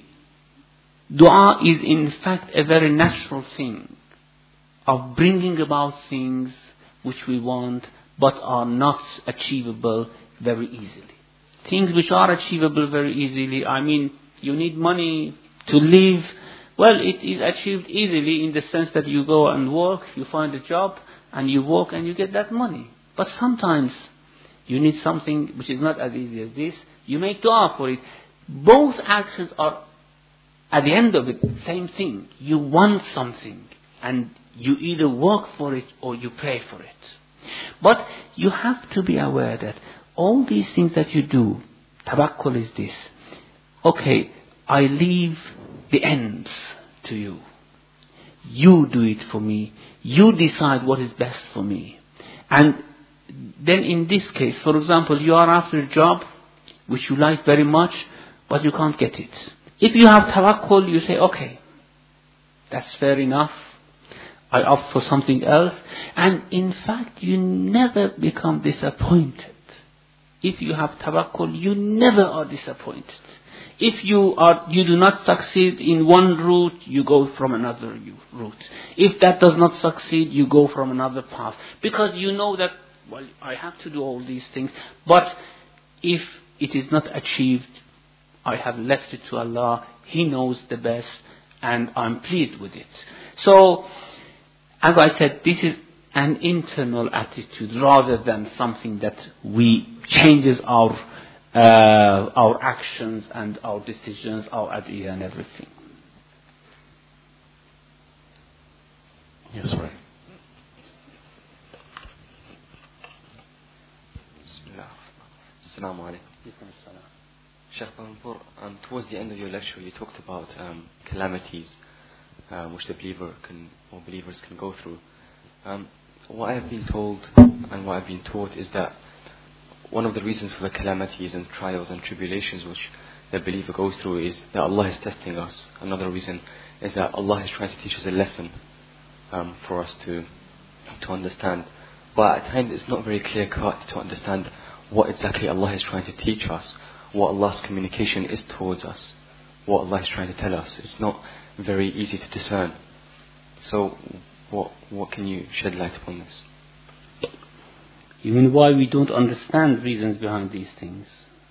Speaker 1: dua is in fact a very natural thing of bringing about things which we want but are not achievable very easily. Things which are achievable very easily, I mean, you need money to live. Well, it is achieved easily in the sense that you go and work, you find a job, and you work and you get that money. But sometimes you need something which is not as easy as this. You make dua for it. Both actions are, at the end of it, same thing. You want something and you either work for it or you pray for it. But you have to be aware that all these things that you do, tawakkul is this. Okay, I leave the ends to you. You do it for me. You decide what is best for me. And then in this case, for example, you are after a job which you like very much, but you can't get it. If you have tawakkul, you say, okay, that's fair enough. I opt for something else. And in fact, you never become disappointed. If you have tawakkul, you never are disappointed. If you are, you do not succeed in one route, you go from another route. If that does not succeed, you go from another path. Because you know that, well, I have to do all these things. But if it is not achieved, I have left it to Allah. He knows the best, and I'm pleased with it. So, as I said, this is an internal attitude rather than something that we changes our uh, our actions and our decisions, our idea and everything.
Speaker 2: Yes, right.
Speaker 6: Bismillah. Assalamu alaikum. Sheikh Barampur, um, towards the end of your lecture, you talked about um, calamities um, which the believer can, or believers can go through. Um, what I have been told and what I've been taught is that one of the reasons for the calamities and trials and tribulations which the believer goes through is that Allah is testing us. Another reason is that Allah is trying to teach us a lesson um, for us to to understand. But at times it's not very clear cut to understand what exactly Allah is trying to teach us, what Allah's communication is towards us, what Allah is trying to tell us. It's not very easy to discern. So what what can you shed light upon this?
Speaker 1: You mean why we don't understand reasons behind these things?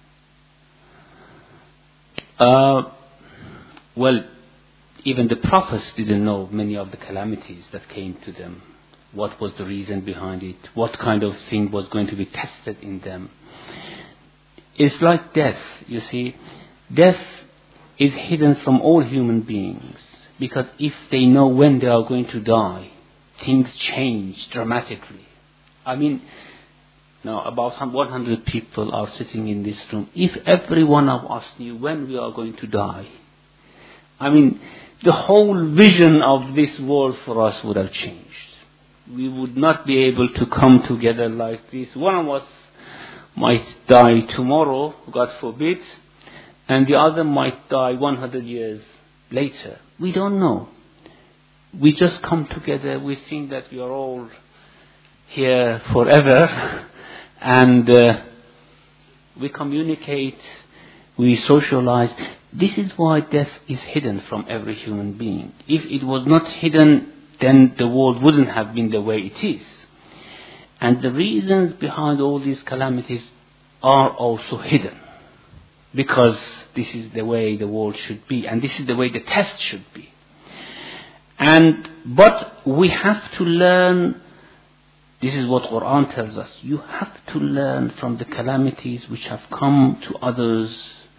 Speaker 1: Uh, well, even the prophets didn't know many of the calamities that came to them. What was the reason behind it? What kind of thing was going to be tested in them? It's like death, you see. Death is hidden from all human beings. Because if they know when they are going to die, things change dramatically. I mean, now about one hundred people are sitting in this room. If every one of us knew when we are going to die, I mean, the whole vision of this world for us would have changed. We would not be able to come together like this. One of us might die tomorrow, God forbid, and the other might die one hundred years later. We don't know. We just come together. We think that we are all here forever, and uh, we communicate, we socialize. This is why death is hidden from every human being. If it was not hidden, then the world wouldn't have been the way it is. And the reasons behind all these calamities are also hidden, because this is the way the world should be, and this is the way the test should be. And but we have to learn. This is what Quran tells us. You have to learn from the calamities which have come to others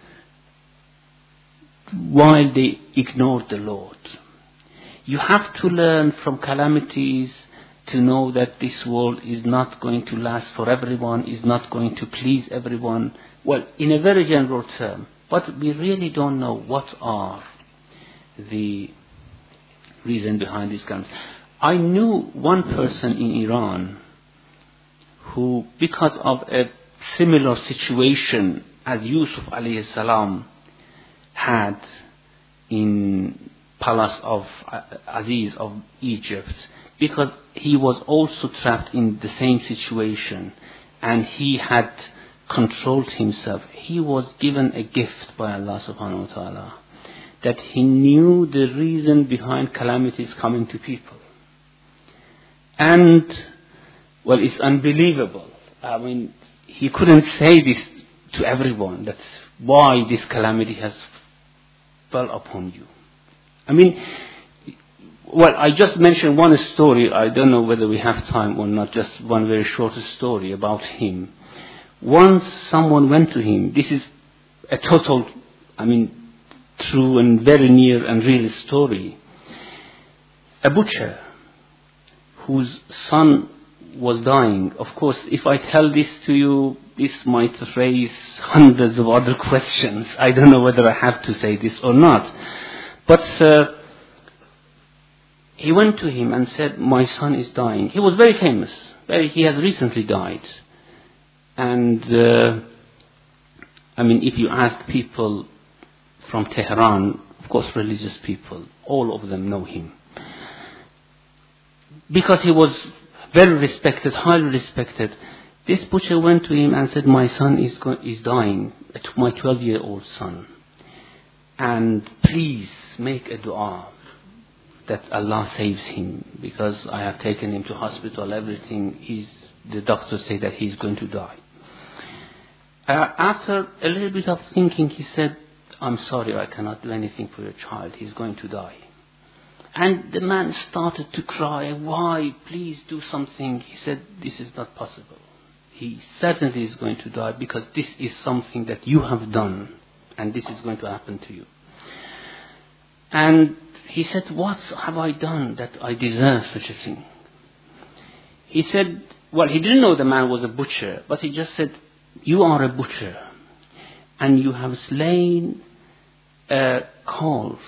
Speaker 1: while they ignored the Lord. You have to learn from calamities to know that this world is not going to last for everyone, is not going to please everyone. Well, in a very general term. But we really don't know what are the reason behind these calamities. I knew one person in Iran who, because of a similar situation as Yusuf alayhi salam had in palace of Aziz of Egypt, because he was also trapped in the same situation and he had controlled himself. He was given a gift by Allah subhanahu wa ta'ala, that he knew the reason behind calamities coming to people. And, well, it's unbelievable. I mean, he couldn't say this to everyone, that's why this calamity has fell upon you. I mean, well, I just mentioned one story. I don't know whether we have time or not, just one very short story about him. Once someone went to him, this is a total, I mean, true and very near and real story. A butcher whose son was dying. Of course, if I tell this to you, this might raise hundreds of other questions. I don't know whether I have to say this or not. But uh, he went to him and said, my son is dying. He was very famous. Very, he has recently died. And, uh, I mean, if you ask people from Tehran, of course religious people, all of them know him. Because he was very respected, highly respected, this butcher went to him and said, my son is, go- is dying, my twelve-year-old son. And please make a dua that Allah saves him, because I have taken him to hospital, everything, he's, the doctors say that he's going to die. Uh, after a little bit of thinking, he said, I'm sorry, I cannot do anything for your child, he's going to die. And the man started to cry, why, please do something. He said, this is not possible. He certainly is going to die, because this is something that you have done, and this is going to happen to you. And he said, what have I done that I deserve such a thing? He said, well, he didn't know the man was a butcher, but he just said, you are a butcher, and you have slain a calf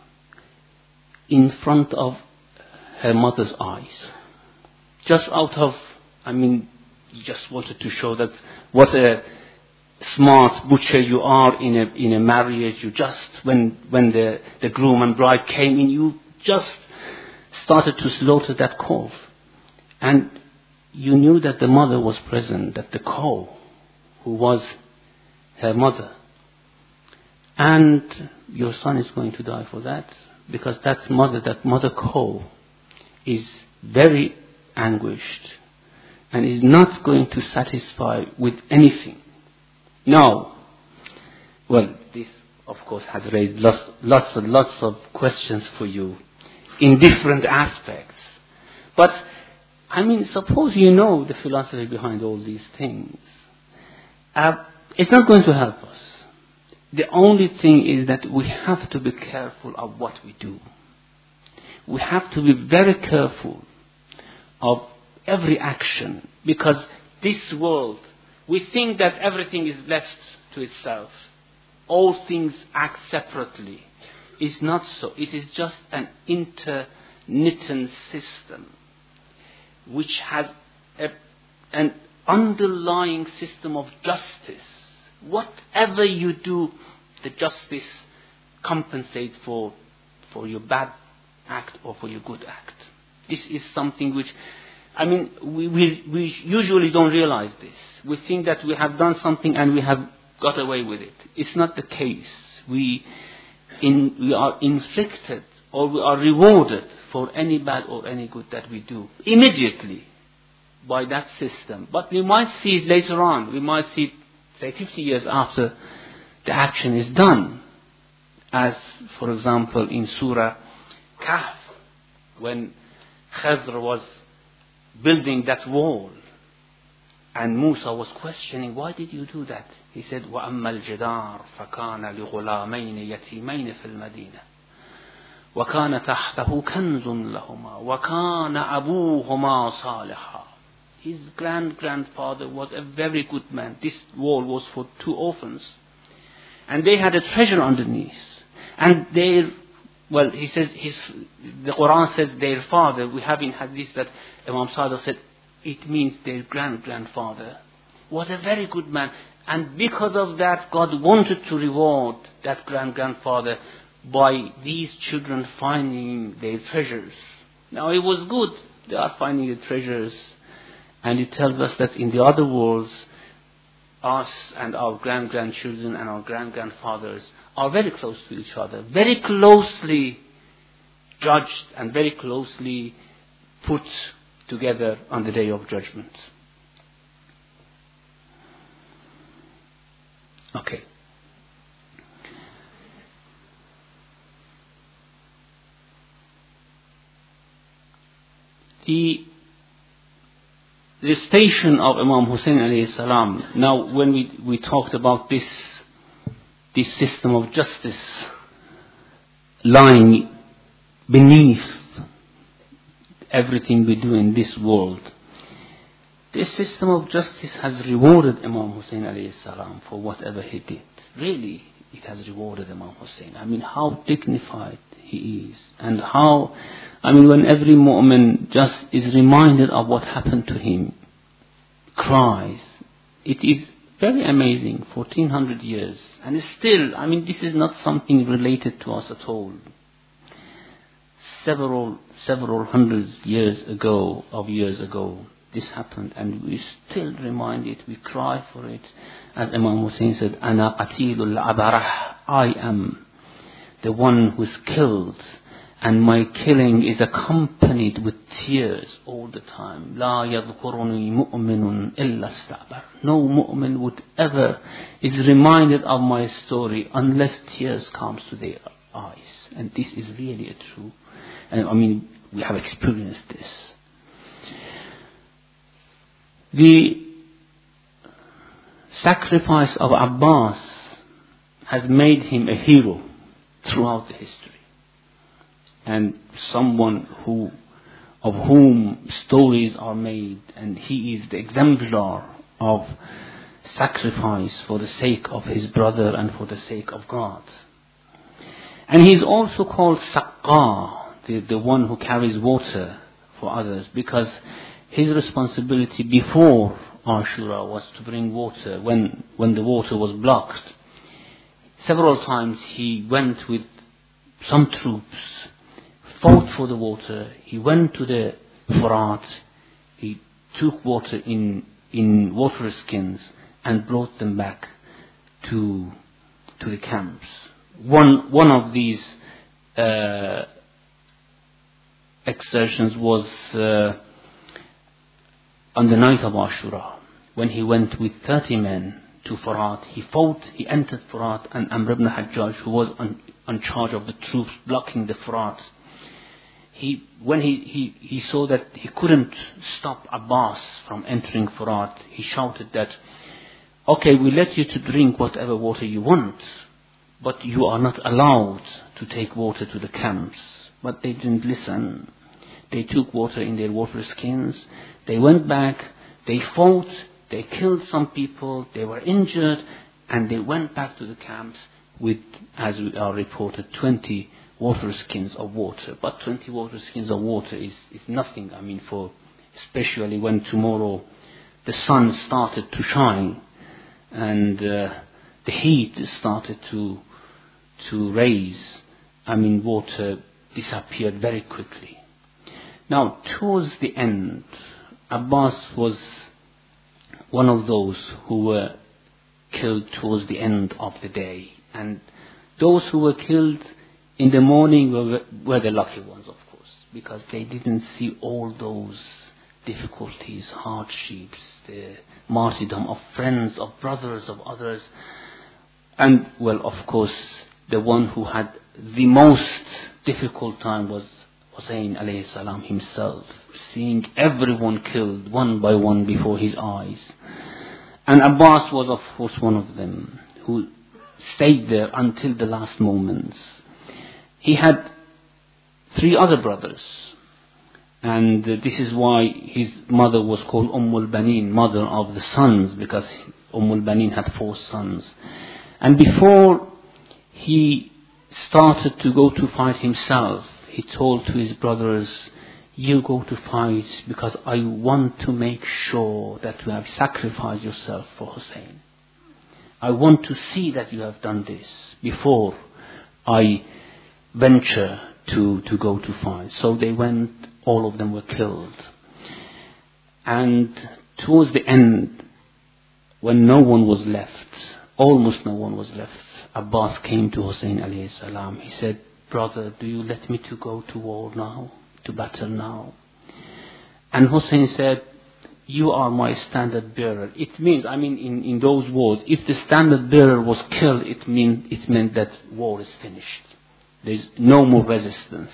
Speaker 1: in front of her mother's eyes. Just out of, I mean, you just wanted to show that what a smart butcher you are in a in a marriage. You just, when when the, the groom and bride came in, you just started to slaughter that calf. And you knew that the mother was present, that the cow, who was her mother. And your son is going to die for that, because that mother, that mother cow, is very anguished and is not going to satisfy with anything. Now, well, this of course has raised lots, lots and lots of questions for you in different aspects. But, I mean, suppose you know the philosophy behind all these things. Uh, it's not going to help us. The only thing is that we have to be careful of what we do. we have to be very careful of every action, because this world, we think that everything is left to itself. All things act separately. It's not so. It is just an interknitted system which has a, an underlying system of justice. Whatever you do, the justice compensates for, for your bad act or for your good act. This is something which, I mean, we, we, we usually don't realize this. We think that we have done something and we have got away with it. It's not the case. We, in, we are inflicted or we are rewarded for any bad or any good that we do immediately by that system. But we might see it later on. We might see it, say, fifty years after the action is done. As, for example, in Surah Kahf, when Khidr was building that wall, and Musa was questioning, why did you do that? He said, وَأَمَّا الْجِدَارُ فَكَانَ لِغُلَامَيْنِ يَتِيمَيْنِ فِي الْمَدِينَةِ وَكَانَ تَحْتَهُ كَنْزٌ لَهُمَا وَكَانَ أَبُوهُمَا صَالِحًا. His grand-grandfather was a very good man. This wall was for two orphans. And they had a treasure underneath. And their, well, he says, his, the Quran says their father, we have in hadith that Imam Sadiq said, it means their grand-grandfather was a very good man. And because of that, God wanted to reward that grand-grandfather by these children finding their treasures. Now it was good, they are finding the treasures. And it tells us that in the other worlds, us and our grand-grandchildren and our grand-grandfathers are very close to each other, very closely judged and very closely put together on the Day of Judgment. Okay. The The station of Imam Hussein alayhi salam. Now, when we, we talked about this, this system of justice lying beneath everything we do in this world, this system of justice has rewarded Imam Hussein alayhi salam for whatever he did. Really, it has rewarded Imam Hussein. I mean, how dignified he is, and how, I mean, when every mu'min just is reminded of what happened to him, cries, it is very amazing, fourteen hundred years, and still, I mean, this is not something related to us at all. Several, several hundreds years ago, of years ago, this happened, and we still remind it, we cry for it. As Imam Hussein said, Ana qatilul abarah, I am the one who's killed, and my killing is accompanied with tears all the time. La yadhkuruni mu'minun illa istabar. No mu'min would ever is reminded of my story unless tears comes to their eyes. And this is really a true. And I mean, we have experienced this. The sacrifice of Abbas has made him a hero throughout the history, and someone who, of whom stories are made, and he is the exemplar of sacrifice for the sake of his brother and for the sake of God. And he is also called Saqqa, the, the one who carries water for others, because his responsibility before Ashura was to bring water when, when the water was blocked. Several times he went with some troops, fought for the water. He went to the Furat, he took water in, in water skins and brought them back to, to the camps. One, one of these uh, exertions was uh, on the night of Ashura, when he went with thirty men to Furat. He fought, he entered Furat, and Amr ibn Hajjaj, who was on, on charge of the troops blocking the Furat, he, when he, he, he saw that he couldn't stop Abbas from entering Furat, he shouted that, okay, we let you to drink whatever water you want, but you are not allowed to take water to the camps, but they didn't listen. They took water in their water skins. They went back. They fought. They killed some people. They were injured. And they went back to the camps with, as we are reported, twenty water skins of water. But twenty water skins of water is, is nothing. I mean, for especially when tomorrow the sun started to shine and uh, the heat started to to raise. I mean, water disappeared very quickly. Now, towards the end, Abbas was one of those who were killed towards the end of the day. And those who were killed in the morning were, were the lucky ones, of course, because they didn't see all those difficulties, hardships, the martyrdom of friends, of brothers, of others. And, well, of course, the one who had the most difficult time was Hussein alayhi salam himself, seeing everyone killed one by one before his eyes. And Abbas was, of course, one of them who stayed there until the last moments. He had three other brothers, and uh, this is why his mother was called Umm al-Banin, mother of the sons, because Umm al-Banin had four sons. And before he started to go to fight himself, he told to his brothers, you go to fight because I want to make sure that you have sacrificed yourself for Hussein. I want to see that you have done this before I venture to, to go to fight. So they went, all of them were killed. And towards the end, when no one was left, almost no one was left, Abbas came to Hussein alayhi salam. He said, brother, do you let me to go to war now, to battle now? And Hussein said, you are my standard bearer. It means, I mean, in, in those words, if the standard bearer was killed, it, mean, it meant that war is finished. There's no more resistance.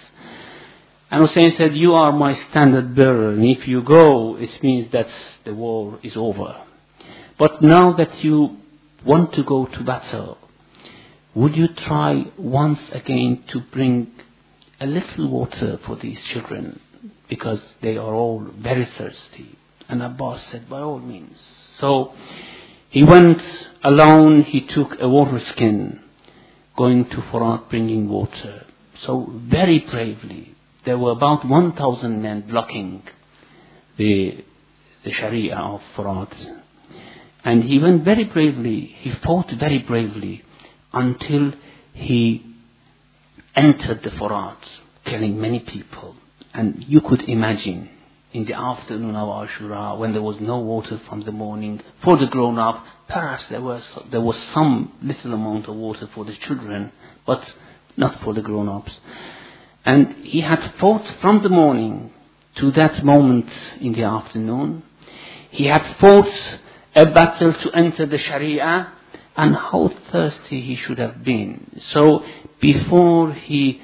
Speaker 1: And Hussein said, you are my standard bearer, and if you go, it means that the war is over. But now that you want to go to battle, would you try once again to bring a little water for these children, because they are all very thirsty? And Abbas said, by all means. So he went alone. He took a water skin, going to Furat, bringing water. So very bravely, there were about one thousand men blocking the the Sharia of Furat. And he went very bravely. He fought very bravely until he entered the Furat, killing many people. And you could imagine, in the afternoon of Ashura, when there was no water from the morning for the grown-up, perhaps there was there was some little amount of water for the children, but not for the grown-ups. And he had fought from the morning to that moment in the afternoon. He had fought a battle to enter the Sharia, and how thirsty he should have been. So before he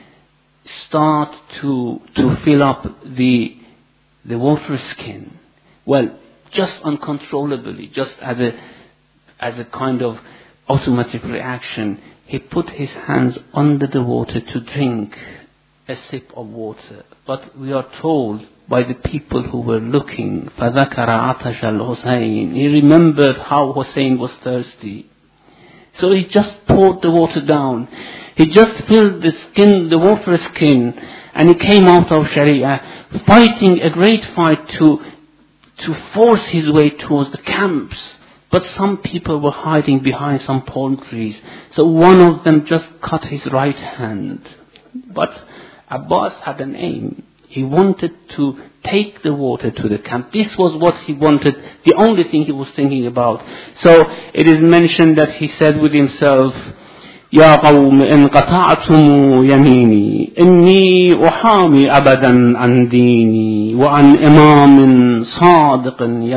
Speaker 1: start to to fill up the the water skin, well, just uncontrollably, just as a as a kind of automatic reaction, he put his hands under the water to drink a sip of water. But we are told by the people who were looking, فَذَكَرَ عَطَشَ الْحُسَيْنِ, he remembered how Hussein was thirsty. So he just poured the water down. He just filled the skin, the water skin, and he came out of Sharia, fighting a great fight to to force his way towards the camps. But some people were hiding behind some palm trees. So one of them just cut his right hand. But Abbas had an aim. He wanted to take the water to the camp. This was what he wanted, the only thing he was thinking about. So it is mentioned that he said with himself, يا قوم إن قطعتم يميني إني أحامي أبدا عن ديني وعن إمام صادق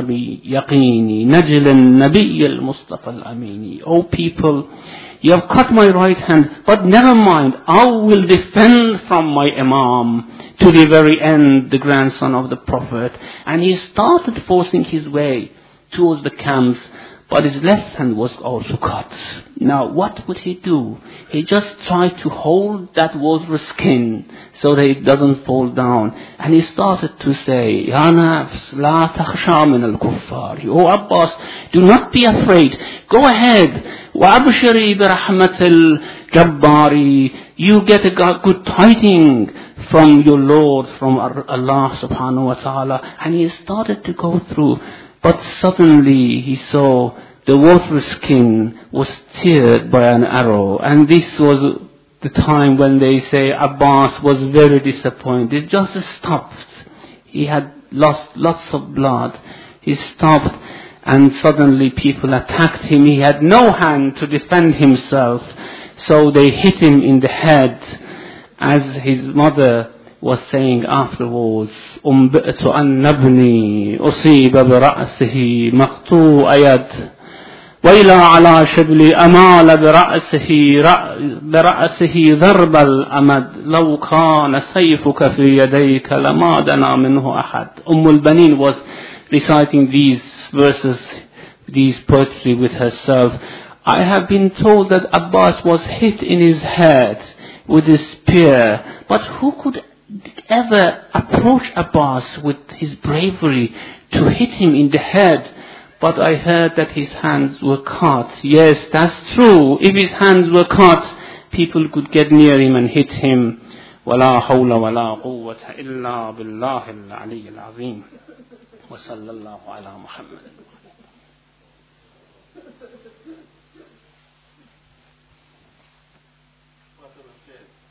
Speaker 1: يقيني نجل النبي المصطفى الأميني. O people, you have cut my right hand, but never mind, I will defend from my Imam to the very end, the grandson of the Prophet. And he started forcing his way towards the camps. but his left hand was also cut. Now what would he do? He just tried to hold that water skin so that it doesn't fall down. And he started to say, Ya nafs, la takhsha min al-kuffar. Oh Abbas, do not be afraid. Go ahead. وَأَبْشِرِي بِرَحْمَةِ الْجَبَّارِ. You get a good tiding from your Lord, from Allah subhanahu wa ta'ala. And he started to go through. But suddenly he saw the water skin was teared by an arrow. And this was the time when they say Abbas was very disappointed. Just stopped. He had lost lots of blood. He stopped. And suddenly people attacked him. He had no hand to defend himself. So they hit him in the head. As his mother was saying afterwards, أُنْبِئْتُ أَنَّ ابْنِي أُصِيبَ بِرَأْسِهِ مَقْطُوعَ يَدٍ وَإِلَى عَلَى شِبْلِ أَمَالَ بِرَأْسِهِ بِرَأْسِهِ ضَرْبَ الْأَمَدِ لَوْ كَانَ سَيْفُكَ فِي يَدَيْكَ لَمَا دَنَا مِنْهُ أَحَدٍ. Umm al-Banin was reciting these verses, these poetry with herself. I have been told that Abbas was hit in his head with a spear, but who could ever approach Abbas with his bravery to hit him in the head? But I heard that his hands were cut. Yes, that's true. If his hands were cut, people could get near him and hit him. وَلَا حَوْلَ وَلَا قُوَّةَ إِلَّا بِاللَّهِ الْعَلِيِّ الْعَظِيمِ. وصلى الله على محمد.
Speaker 2: Well,